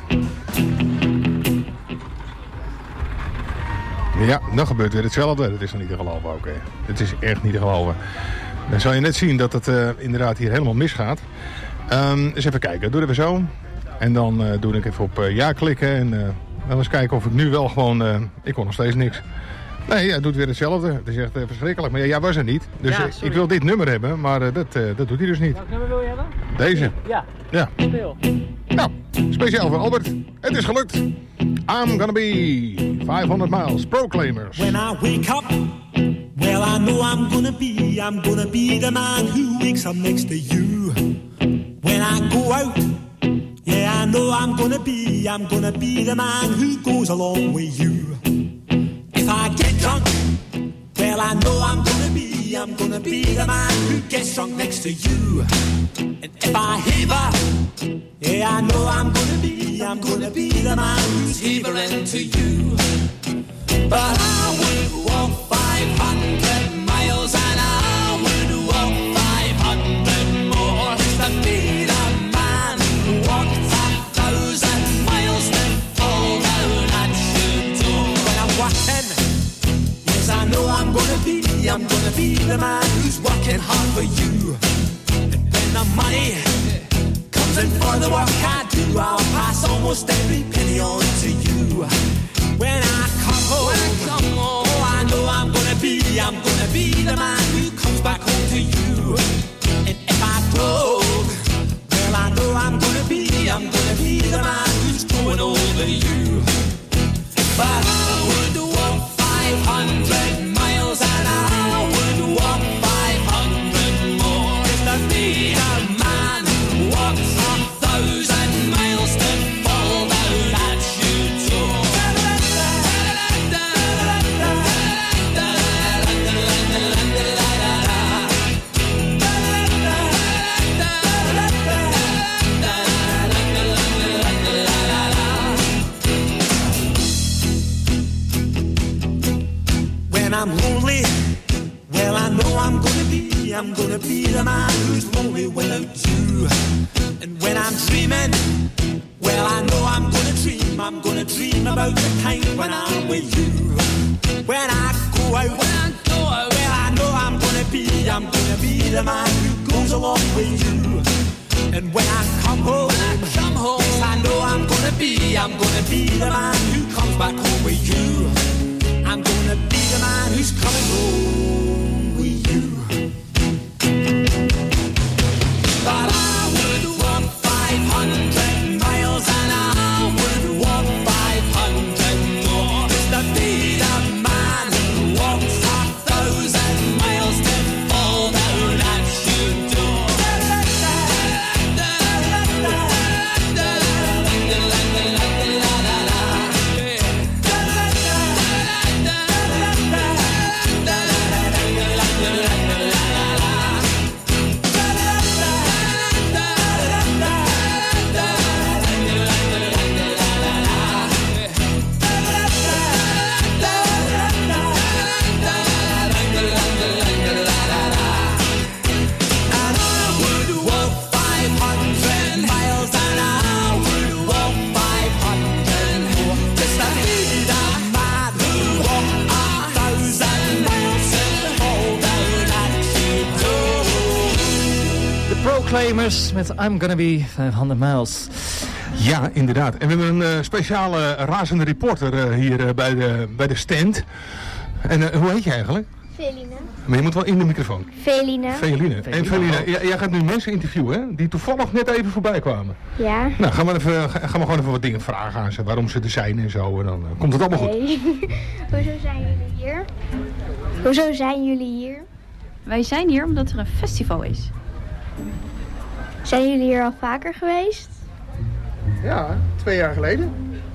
Ja, dan gebeurt weer hetzelfde. Dat is nog niet te geloven, oké. Okay. Het is echt niet te geloven. Dan zal je net zien dat het uh, inderdaad hier helemaal misgaat. Um, eens even kijken, doe even zo. En dan uh, doe ik even op uh, ja klikken. En uh, dan eens kijken of ik nu wel gewoon... Uh, ik kon nog steeds niks. Nee, hij doet weer hetzelfde. Het is echt uh, verschrikkelijk. Maar ja, jij was er niet. Dus ja, ik wil dit nummer hebben, maar uh, dat, uh, dat doet hij dus niet. Welk nummer wil je hebben? Deze. Ja. Ja. Speel. Nou, speciaal voor Albert. Het is gelukt. I'm gonna be vijfhonderd miles. Proclaimers. When I wake up, well I know I'm gonna be, I'm gonna be the man who wakes up next to you. When I go out, yeah I know I'm gonna be, I'm gonna be the man who goes along with you. If I get drunk, well I know I'm gonna be, I'm gonna be the man who gets drunk next to you. And if I heaver, yeah I know I'm gonna be, I'm gonna be the man who's heavering to you. But I would walk five hundred miles and I would walk five hundred more just to be the man who walked a thousand miles to fall down at your door. When I'm walking, yes I know I'm gonna be, I'm gonna be the man who's working hard for you. And when the money comes in for the work I do, I'll pass almost every penny on to you. When I come home, when I come home, oh I know I'm gonna be, I'm gonna be the man who comes back home to you. And if I broke, well I know I'm gonna be, I'm gonna be the man who's going over you. But I would walk five hundred miles and I would walk five hundred more just to be the man who walks a thousand miles to fall down at your door. When I'm lonely, well I know I'm gonna be, I'm gonna be the man who's lonely without you. And when I'm dreaming, well I know I'm gonna dream, I'm gonna dream about the time when I'm with you. When I go out, when I go out, well I know I'm gonna be, I'm gonna be the man who goes along with you. And when I come home, when I come home, yes I know I'm gonna be, I'm gonna be the man who comes back home with you. I'm gonna be the man who's coming home with you. But I would walk five hundred miles and I would walk five hundred more just to be the man who walks a thousand miles to fall down at your door. Proclaimers met I'm Gonna Be vijfhonderd miles. Ja, inderdaad. En we hebben een uh, speciale razende reporter uh, hier uh, bij, de, bij de stand. En uh, hoe heet je eigenlijk? Veline. Maar je moet wel in de microfoon. Veline. Veline. En Veline, j- jij gaat nu mensen interviewen, hè? Die toevallig net even voorbij kwamen. Ja. Nou, gaan we, even, gaan we gewoon even wat dingen vragen aan ze. Waarom ze er zijn en zo. En dan uh, komt het allemaal goed. Nee. Hoezo zijn jullie hier? Hoezo zijn jullie hier? Wij zijn hier omdat er een festival is. Zijn jullie hier al vaker geweest? Ja, twee jaar geleden.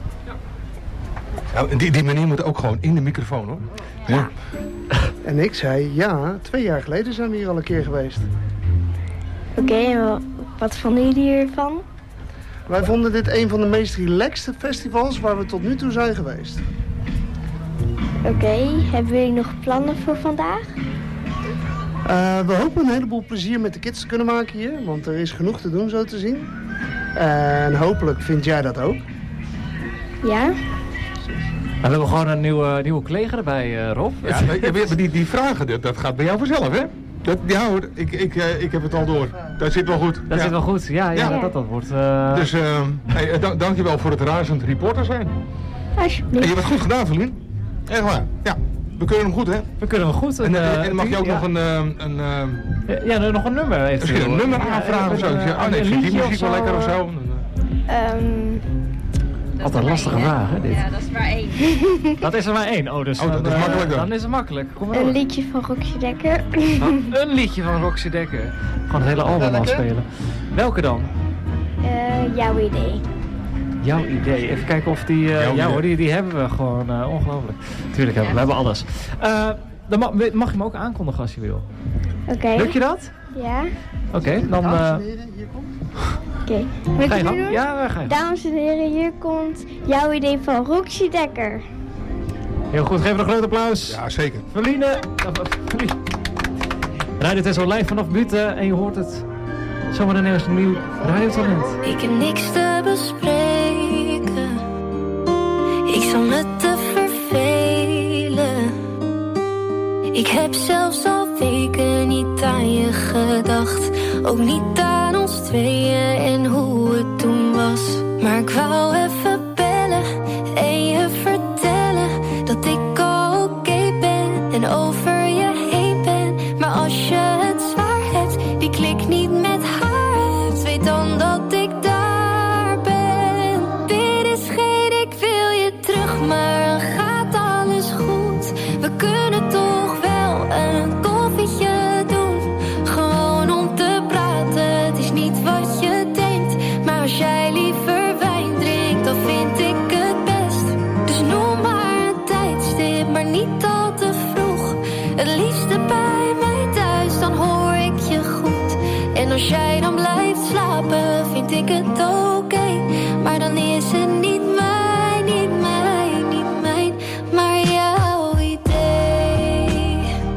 Ja, die, die meneer moet ook gewoon in de microfoon, hoor. Ja. En ik zei, ja, twee jaar geleden zijn we hier al een keer geweest. Oké, okay, en wat vonden jullie hiervan? Wij vonden dit een van de meest relaxte festivals waar we tot nu toe zijn geweest. Oké, okay, hebben jullie nog plannen voor vandaag? Uh, we hopen een heleboel plezier met de kids te kunnen maken hier, want er is genoeg te doen zo te zien. En hopelijk vind jij dat ook. Ja. We hebben gewoon een nieuwe, nieuwe collega erbij, uh, Rob. Ja, die, die vragen, dat, dat gaat bij jou vanzelf, hè? Dat, ja hoor, ik, ik, uh, ik heb het al door. Dat zit wel goed. Dat ja. zit wel goed, ja, ja, ja. Dat, dat wordt... Uh... Dus uh, hey, dank, dankjewel voor het razend reporter zijn. Alsjeblieft. En je hebt het goed gedaan, Verlien. Echt waar. Ja, we kunnen hem goed, hè? We kunnen hem goed. En, uh, en dan mag je ook ja. nog een... Uh, een uh, ja, nog een nummer eventueel. Misschien een nummer aanvragen ja, of zo. Uh, oh nee, vind die muziek wel lekker of zo? Um, Altijd een lastige vraag, hè, dit. Ja, dat is maar één. Dat is er maar één. Oh, dus oh, dat dan, is makkelijk dan. Dan is het makkelijk. Kom maar een door. liedje van Roxy Dekker. Oh, een liedje van Roxy Dekker. Gewoon het hele album afspelen. Welke dan? Uh, jouw idee. Jouw idee. Even kijken of die... Uh, ja hoor, die, die hebben we gewoon. Uh, ongelooflijk. Tuurlijk hebben we. We hebben alles. Uh, dan mag, mag je hem ook aankondigen als je wil. Oké. Okay. Lukt je dat? Ja. Oké, okay, dan... Uh, Oké, okay. Ga je gang? Ja, ga je gang. Dames en heren, hier komt jouw idee van Roxy Dekker. Heel goed, geef een groot applaus. Ja, zeker. Verline. Radio Tessel live vanaf Buiten en je hoort het zometeen eerst een nieuw radiotalent. Ik heb niks te bespreken. Ik zal me te vervelen. Ik heb zelfs al weken niet aan je gedacht. Ook niet aan ons tweeën en hoe het toen was. Maar ik wou even bellen en je vertellen dat ik al oké okay ben en over je heen ben. Maar als je het zwaar hebt, die klik niet met haar hebt, weet dan dat ik daar ben. Dit is geen ik wil je terug, maar gaat alles goed? We kunnen toch wel een koffietje doen, gewoon om te praten. Het is niet wat je denkt, maar als jij liever wijn drinkt, dan vind ik het best. Dus noem maar een tijdstip, maar niet al te vroeg. Het liefste bij mij thuis, dan hoor ik je goed. En als jij dan blijft slapen, vind ik het oké okay. Maar dan is het niet mijn, niet mijn, niet mijn, maar jouw idee.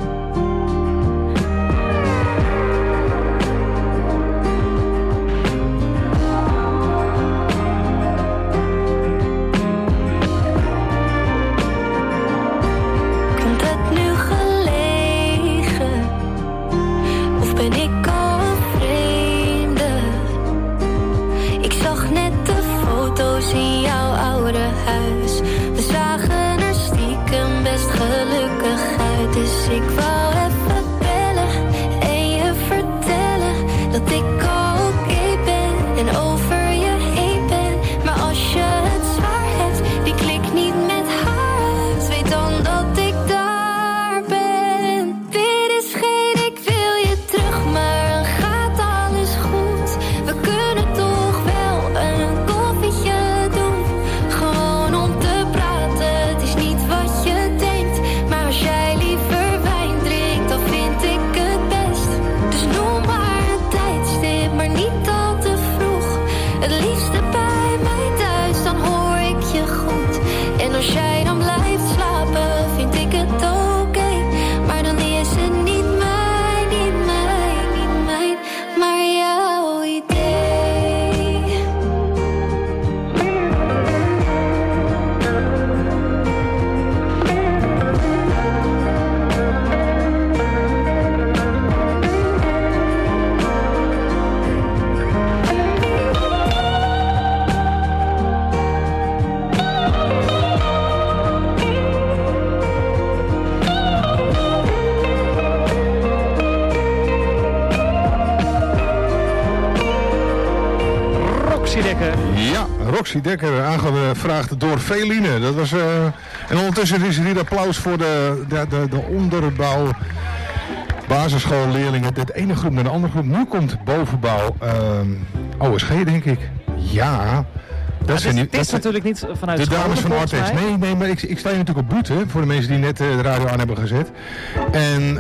Komt het nu gelegen? Of ben ik al een vreemde? Ik zag net de foto's in jouw oude huis. We zagen er stiekem best gelukkig uit. Dus ik wou even bellen en je vertellen dat ik al oké okay ben en over je heen ben. Maar als je het zwaar hebt, die klik niet met haar uit, weet dan dat ik daar ben. Dit is geen ik wil je terug, maar gaat alles goed? We kunnen toch wel een koffietje doen, gewoon om te praten. Ja, Roxy Dekker, aangevraagd door Veline. Dat was, uh, en ondertussen is er hier applaus voor de, de, de, de onderbouw basisschoolleerlingen. De ene groep naar de andere groep. Nu komt bovenbouw uh, O S G, denk ik. Ja. Dat ja, zijn het is, is natuurlijk niet vanuit de dames van Artex. Mij. Nee, nee, maar ik, ik sta hier natuurlijk op Buten, voor de mensen die net uh, de radio aan hebben gezet. En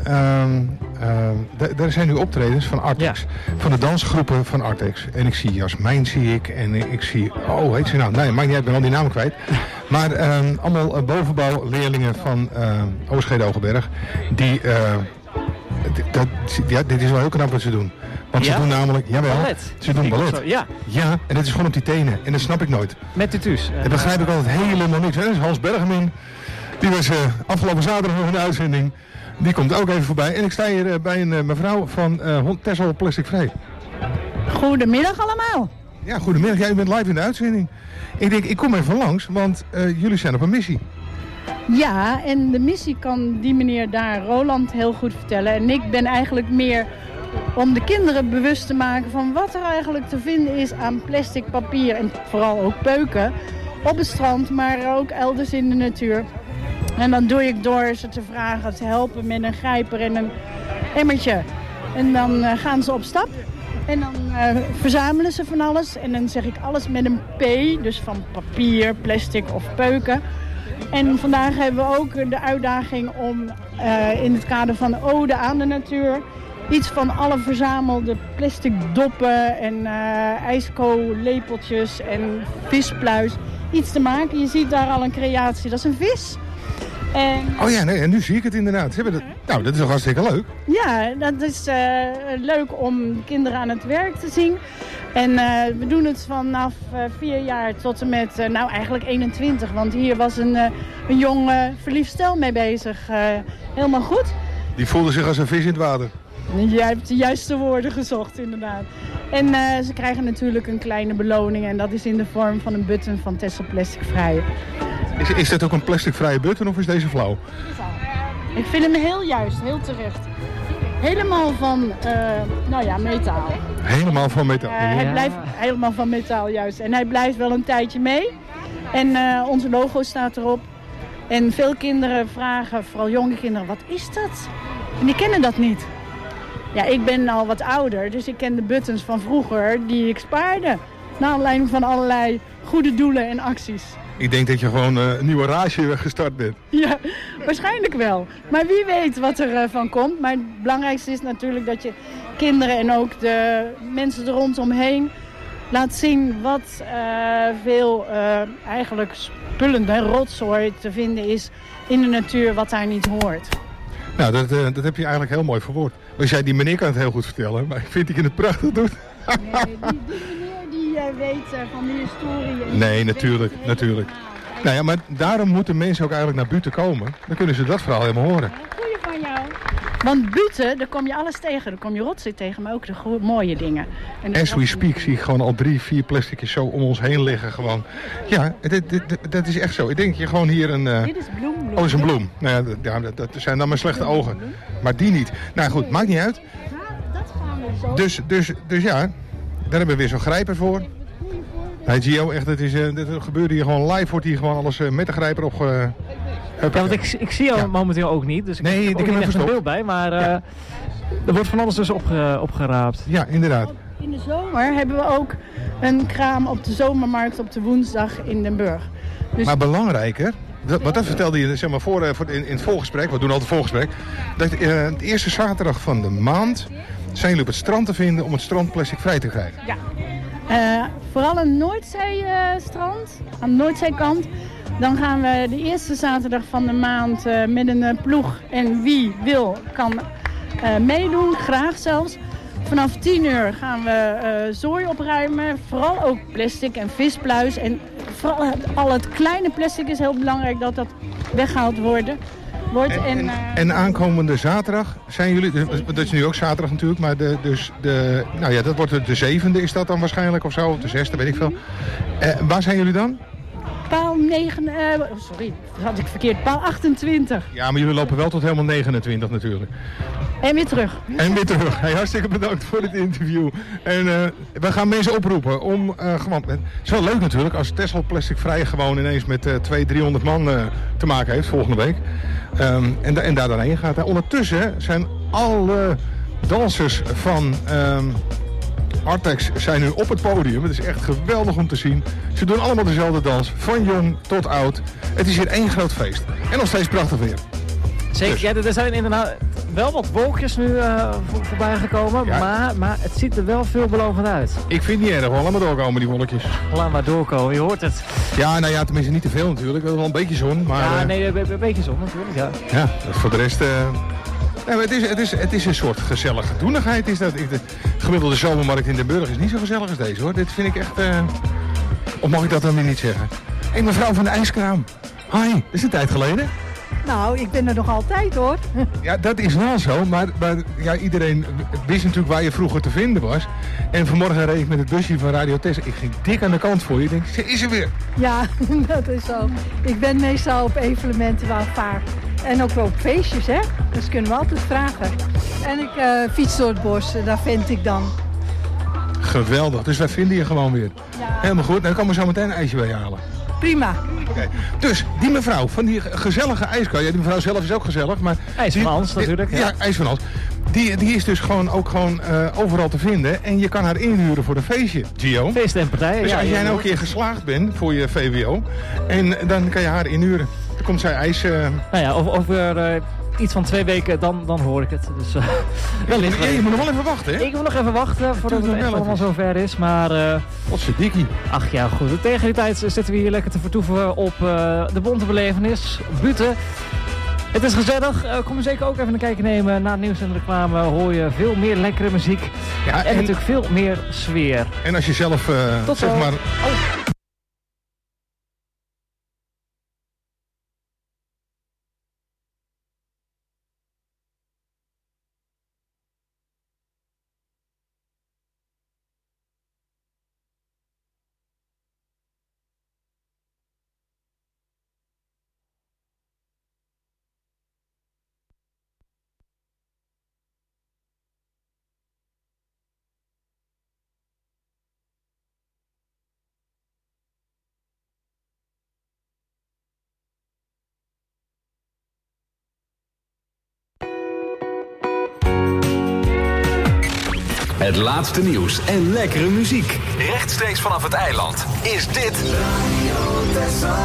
uh, uh, daar zijn nu optredens van Artex. Ja. Van de dansgroepen van Artex. En ik zie Jasmijn, zie ik. En ik zie, oh, heet ze nou? Nee, maakt niet uit, ik ben al die namen kwijt. Maar uh, allemaal uh, bovenbouwleerlingen van uh, O S G de Hogeberg. Die, uh, dat, ja, dit is wel heel knap wat ze doen. Want ja? ze doen namelijk, jawel, ballet. ze doen ballet. Zo, ja. ja, en het is gewoon op die tenen. En dat snap ik nooit. Met tutus. Dat begrijp ik altijd helemaal niks. En Hans Bergemin, die was uh, afgelopen zaterdag nog in de uitzending. Die komt ook even voorbij. En ik sta hier uh, bij een uh, mevrouw van uh, Texel Plastic Vrij. Goedemiddag allemaal. Ja, goedemiddag. Jij bent live in de uitzending. Ik denk, ik kom even langs, want uh, jullie zijn op een missie. Ja, en de missie kan die meneer daar, Roland, heel goed vertellen. En ik ben eigenlijk meer om de kinderen bewust te maken van wat er eigenlijk te vinden is aan plastic, papier en vooral ook peuken op het strand, maar ook elders in de natuur. En dan doe ik door ze te vragen, te helpen met een grijper en een emmertje. En dan uh, gaan ze op stap en dan uh, verzamelen ze van alles. En dan zeg ik alles met een P, dus van papier, plastic of peuken. En vandaag hebben we ook de uitdaging om uh, in het kader van de ode aan de natuur iets van alle verzamelde plastic doppen en uh, ijskoollepeltjes en vispluis iets te maken. Je ziet daar al een creatie, dat is een vis. En oh ja, nee, en nu zie ik het inderdaad. Ze hebben dat, nou, dat is toch hartstikke leuk? Ja, dat is uh, leuk om kinderen aan het werk te zien. En uh, we doen het vanaf uh, vier jaar tot en met, uh, nou eigenlijk eenentwintig. Want hier was een, uh, een jong uh, verliefd stel mee bezig. Uh, helemaal goed. Die voelde zich als een vis in het water. Jij hebt de juiste woorden gezocht, inderdaad. En uh, ze krijgen natuurlijk een kleine beloning. En dat is in de vorm van een button van Texel Plastic Vrij. Is, is dat ook een plasticvrije button of is deze flauw? Ik vind hem heel juist, heel terecht. Helemaal van, uh, nou ja, metaal. Helemaal van metaal? Uh, hij ja. blijft helemaal van metaal, juist. En hij blijft wel een tijdje mee. En uh, onze logo staat erop. En veel kinderen vragen, vooral jonge kinderen, wat is dat? En die kennen dat niet. Ja, ik ben al wat ouder, dus ik ken de buttons van vroeger die ik spaarde. Naar aanleiding van allerlei goede doelen en acties. Ik denk dat je gewoon uh, een nieuwe rage gestart bent. Ja, waarschijnlijk wel. Maar wie weet wat er uh, van komt. Maar het belangrijkste is natuurlijk dat je kinderen en ook de mensen er rondomheen laat zien wat uh, veel uh, eigenlijk spullen en rotzooi te vinden is in de natuur wat daar niet hoort. Nou, dat, uh, dat heb je eigenlijk heel mooi verwoord. Dus jij, die meneer kan het heel goed vertellen, maar ik vind dat je het prachtig doet. Nee, die, die meneer die uh, weet uh, van de historie. Nee, natuurlijk, natuurlijk. Nou ja, maar daarom moeten mensen ook eigenlijk naar Buten komen. Dan kunnen ze dat verhaal helemaal horen. Goeie van jou. Want Buten, daar kom je alles tegen. Daar kom je rotzooi tegen, maar ook de go- mooie dingen. En As we speak zie ik gewoon al drie, vier plasticjes zo om ons heen liggen gewoon. Ja, dat, dat, dat is echt zo. Ik denk dat je gewoon hier een... Uh... Dit is bloem, bloem. Oh, dat is een bloem. Nou ja, dat, ja, dat, dat zijn dan mijn slechte ogen. Maar die niet. Nou goed, maakt niet uit. Dat gaan we zo. Dus, dus, dus ja, daar hebben we weer zo'n grijper voor. Hey Gio, echt, het is, uh, dit gebeurt hier gewoon live, wordt hier gewoon alles uh, met de grijper op... Uh, ja, want ik, ik zie jou ja. momenteel ook niet, dus ik nee, heb er niet echt een beeld bij, maar uh, ja. er wordt van alles dus opge, opgeraapt. Ja, inderdaad. In de zomer hebben we ook een kraam op de zomermarkt op de woensdag in Den Burg. Dus maar belangrijker, dat, wat dat vertelde je zeg maar, voor, voor in, in het voorgesprek, we doen altijd voorgesprek, dat uh, de eerste zaterdag van de maand zijn jullie op het strand te vinden om het strand plastic vrij te krijgen. Ja. Uh, vooral een Noordzeestrand, uh, aan de Noordzeekant. Dan gaan we de eerste zaterdag van de maand uh, met een uh, ploeg. En wie wil kan uh, meedoen, graag zelfs. Vanaf tien uur gaan we uh, zooi opruimen. Vooral ook plastic en vispluis. En vooral het, al het kleine plastic is heel belangrijk dat dat weggehaald worden. wordt. En, en, en, uh, en aankomende zaterdag zijn jullie, dat is nu ook zaterdag natuurlijk, maar de, dus de, nou ja, dat wordt de zevende is dat dan waarschijnlijk of zo, of de zesde, weet ik veel. Uh, waar zijn jullie dan? paal negen... Uh, sorry, dat had ik verkeerd. Paal achtentwintig. Ja, maar jullie lopen wel tot helemaal negenentwintig natuurlijk. En weer terug. En weer terug. Hey, hartstikke bedankt voor dit interview. En uh, we gaan mensen oproepen om uh, gewoon... Het is wel leuk natuurlijk als Texel Plastic Vrij gewoon ineens met uh, tweehonderd, driehonderd man uh, te maken heeft volgende week. Um, en, da en daar dan heen gaat. Uh, ondertussen zijn alle dansers van... Um, Artex zijn nu op het podium. Het is echt geweldig om te zien. Ze doen allemaal dezelfde dans. Van jong tot oud. Het is hier één groot feest. En nog steeds prachtig weer. Zeker, dus. Ja, er zijn inderdaad wel wat wolkjes nu uh, voor, voorbij gekomen. Ja. Maar, maar het ziet er wel veelbelovend uit. Ik vind het niet erg hoor. Laat maar doorkomen die wolkjes. Laat maar doorkomen, je hoort het. Ja, nou ja, tenminste niet te veel natuurlijk. Wel een beetje zon. Maar, ja, uh, nee, een, een beetje zon natuurlijk, ja. Ja, voor de rest... Uh, Nee, het, is, het, is, het is een soort gezellige doenigheid. Is dat. Ik, de gemiddelde zomermarkt in Den Burg is niet zo gezellig als deze hoor. Dit vind ik echt... Uh... Of mag ik dat dan weer niet zeggen? Hé, hey, mevrouw van de ijskraam. Hi, dat is een tijd geleden. Nou, ik ben er nog altijd hoor. Ja, dat is wel zo. Maar, maar ja, iedereen wist natuurlijk waar je vroeger te vinden was. En vanmorgen reed ik met het busje van Radio Tessel. Ik ging dik aan de kant voor je. Ik denk, ze is er weer. Ja, dat is zo. Ik ben meestal op evenementen waar ik vaar. En ook wel op feestjes, hè. Dus kunnen we altijd vragen. En ik uh, fiets door het bos, daar vind ik dan. Geweldig, dus wij vinden je gewoon weer. Ja. Helemaal goed, dan kan we zo meteen een ijsje bij je halen. Prima. Okay. Dus die mevrouw van die gezellige ijskar, ja, die mevrouw zelf is ook gezellig, maar... IJs van Hans natuurlijk. Ja, ja, IJs van Hans. Die, die is dus gewoon ook gewoon uh, overal te vinden en je kan haar inhuren voor een feestje, Gio. Feesten en partijen, Dus ja, als jij ja, nou een keer geslaagd bent voor je V W O, en dan kan je haar inhuren. Dan komt zij ijs... Uh... Nou ja, over, over uh, iets van twee weken, dan, dan hoor ik het. Dus, uh, wellicht. Ja, je moet nog wel even wachten, hè? Ik moet nog even wachten voordat het echt allemaal zover is, maar... Uh, Potverdikkie. Ach ja, goed. Tegen die tijd zitten we hier lekker te vertoeven op uh, de bonte belevenis, Buten. Het is gezellig. Uh, kom zeker ook even een kijkje nemen. Na het nieuws en de reclame hoor je veel meer lekkere muziek. Ja, en, en natuurlijk veel meer sfeer. En als je zelf, uh, Tot zeg zo. maar... Oh. Het laatste nieuws en lekkere muziek. Rechtstreeks vanaf het eiland is dit...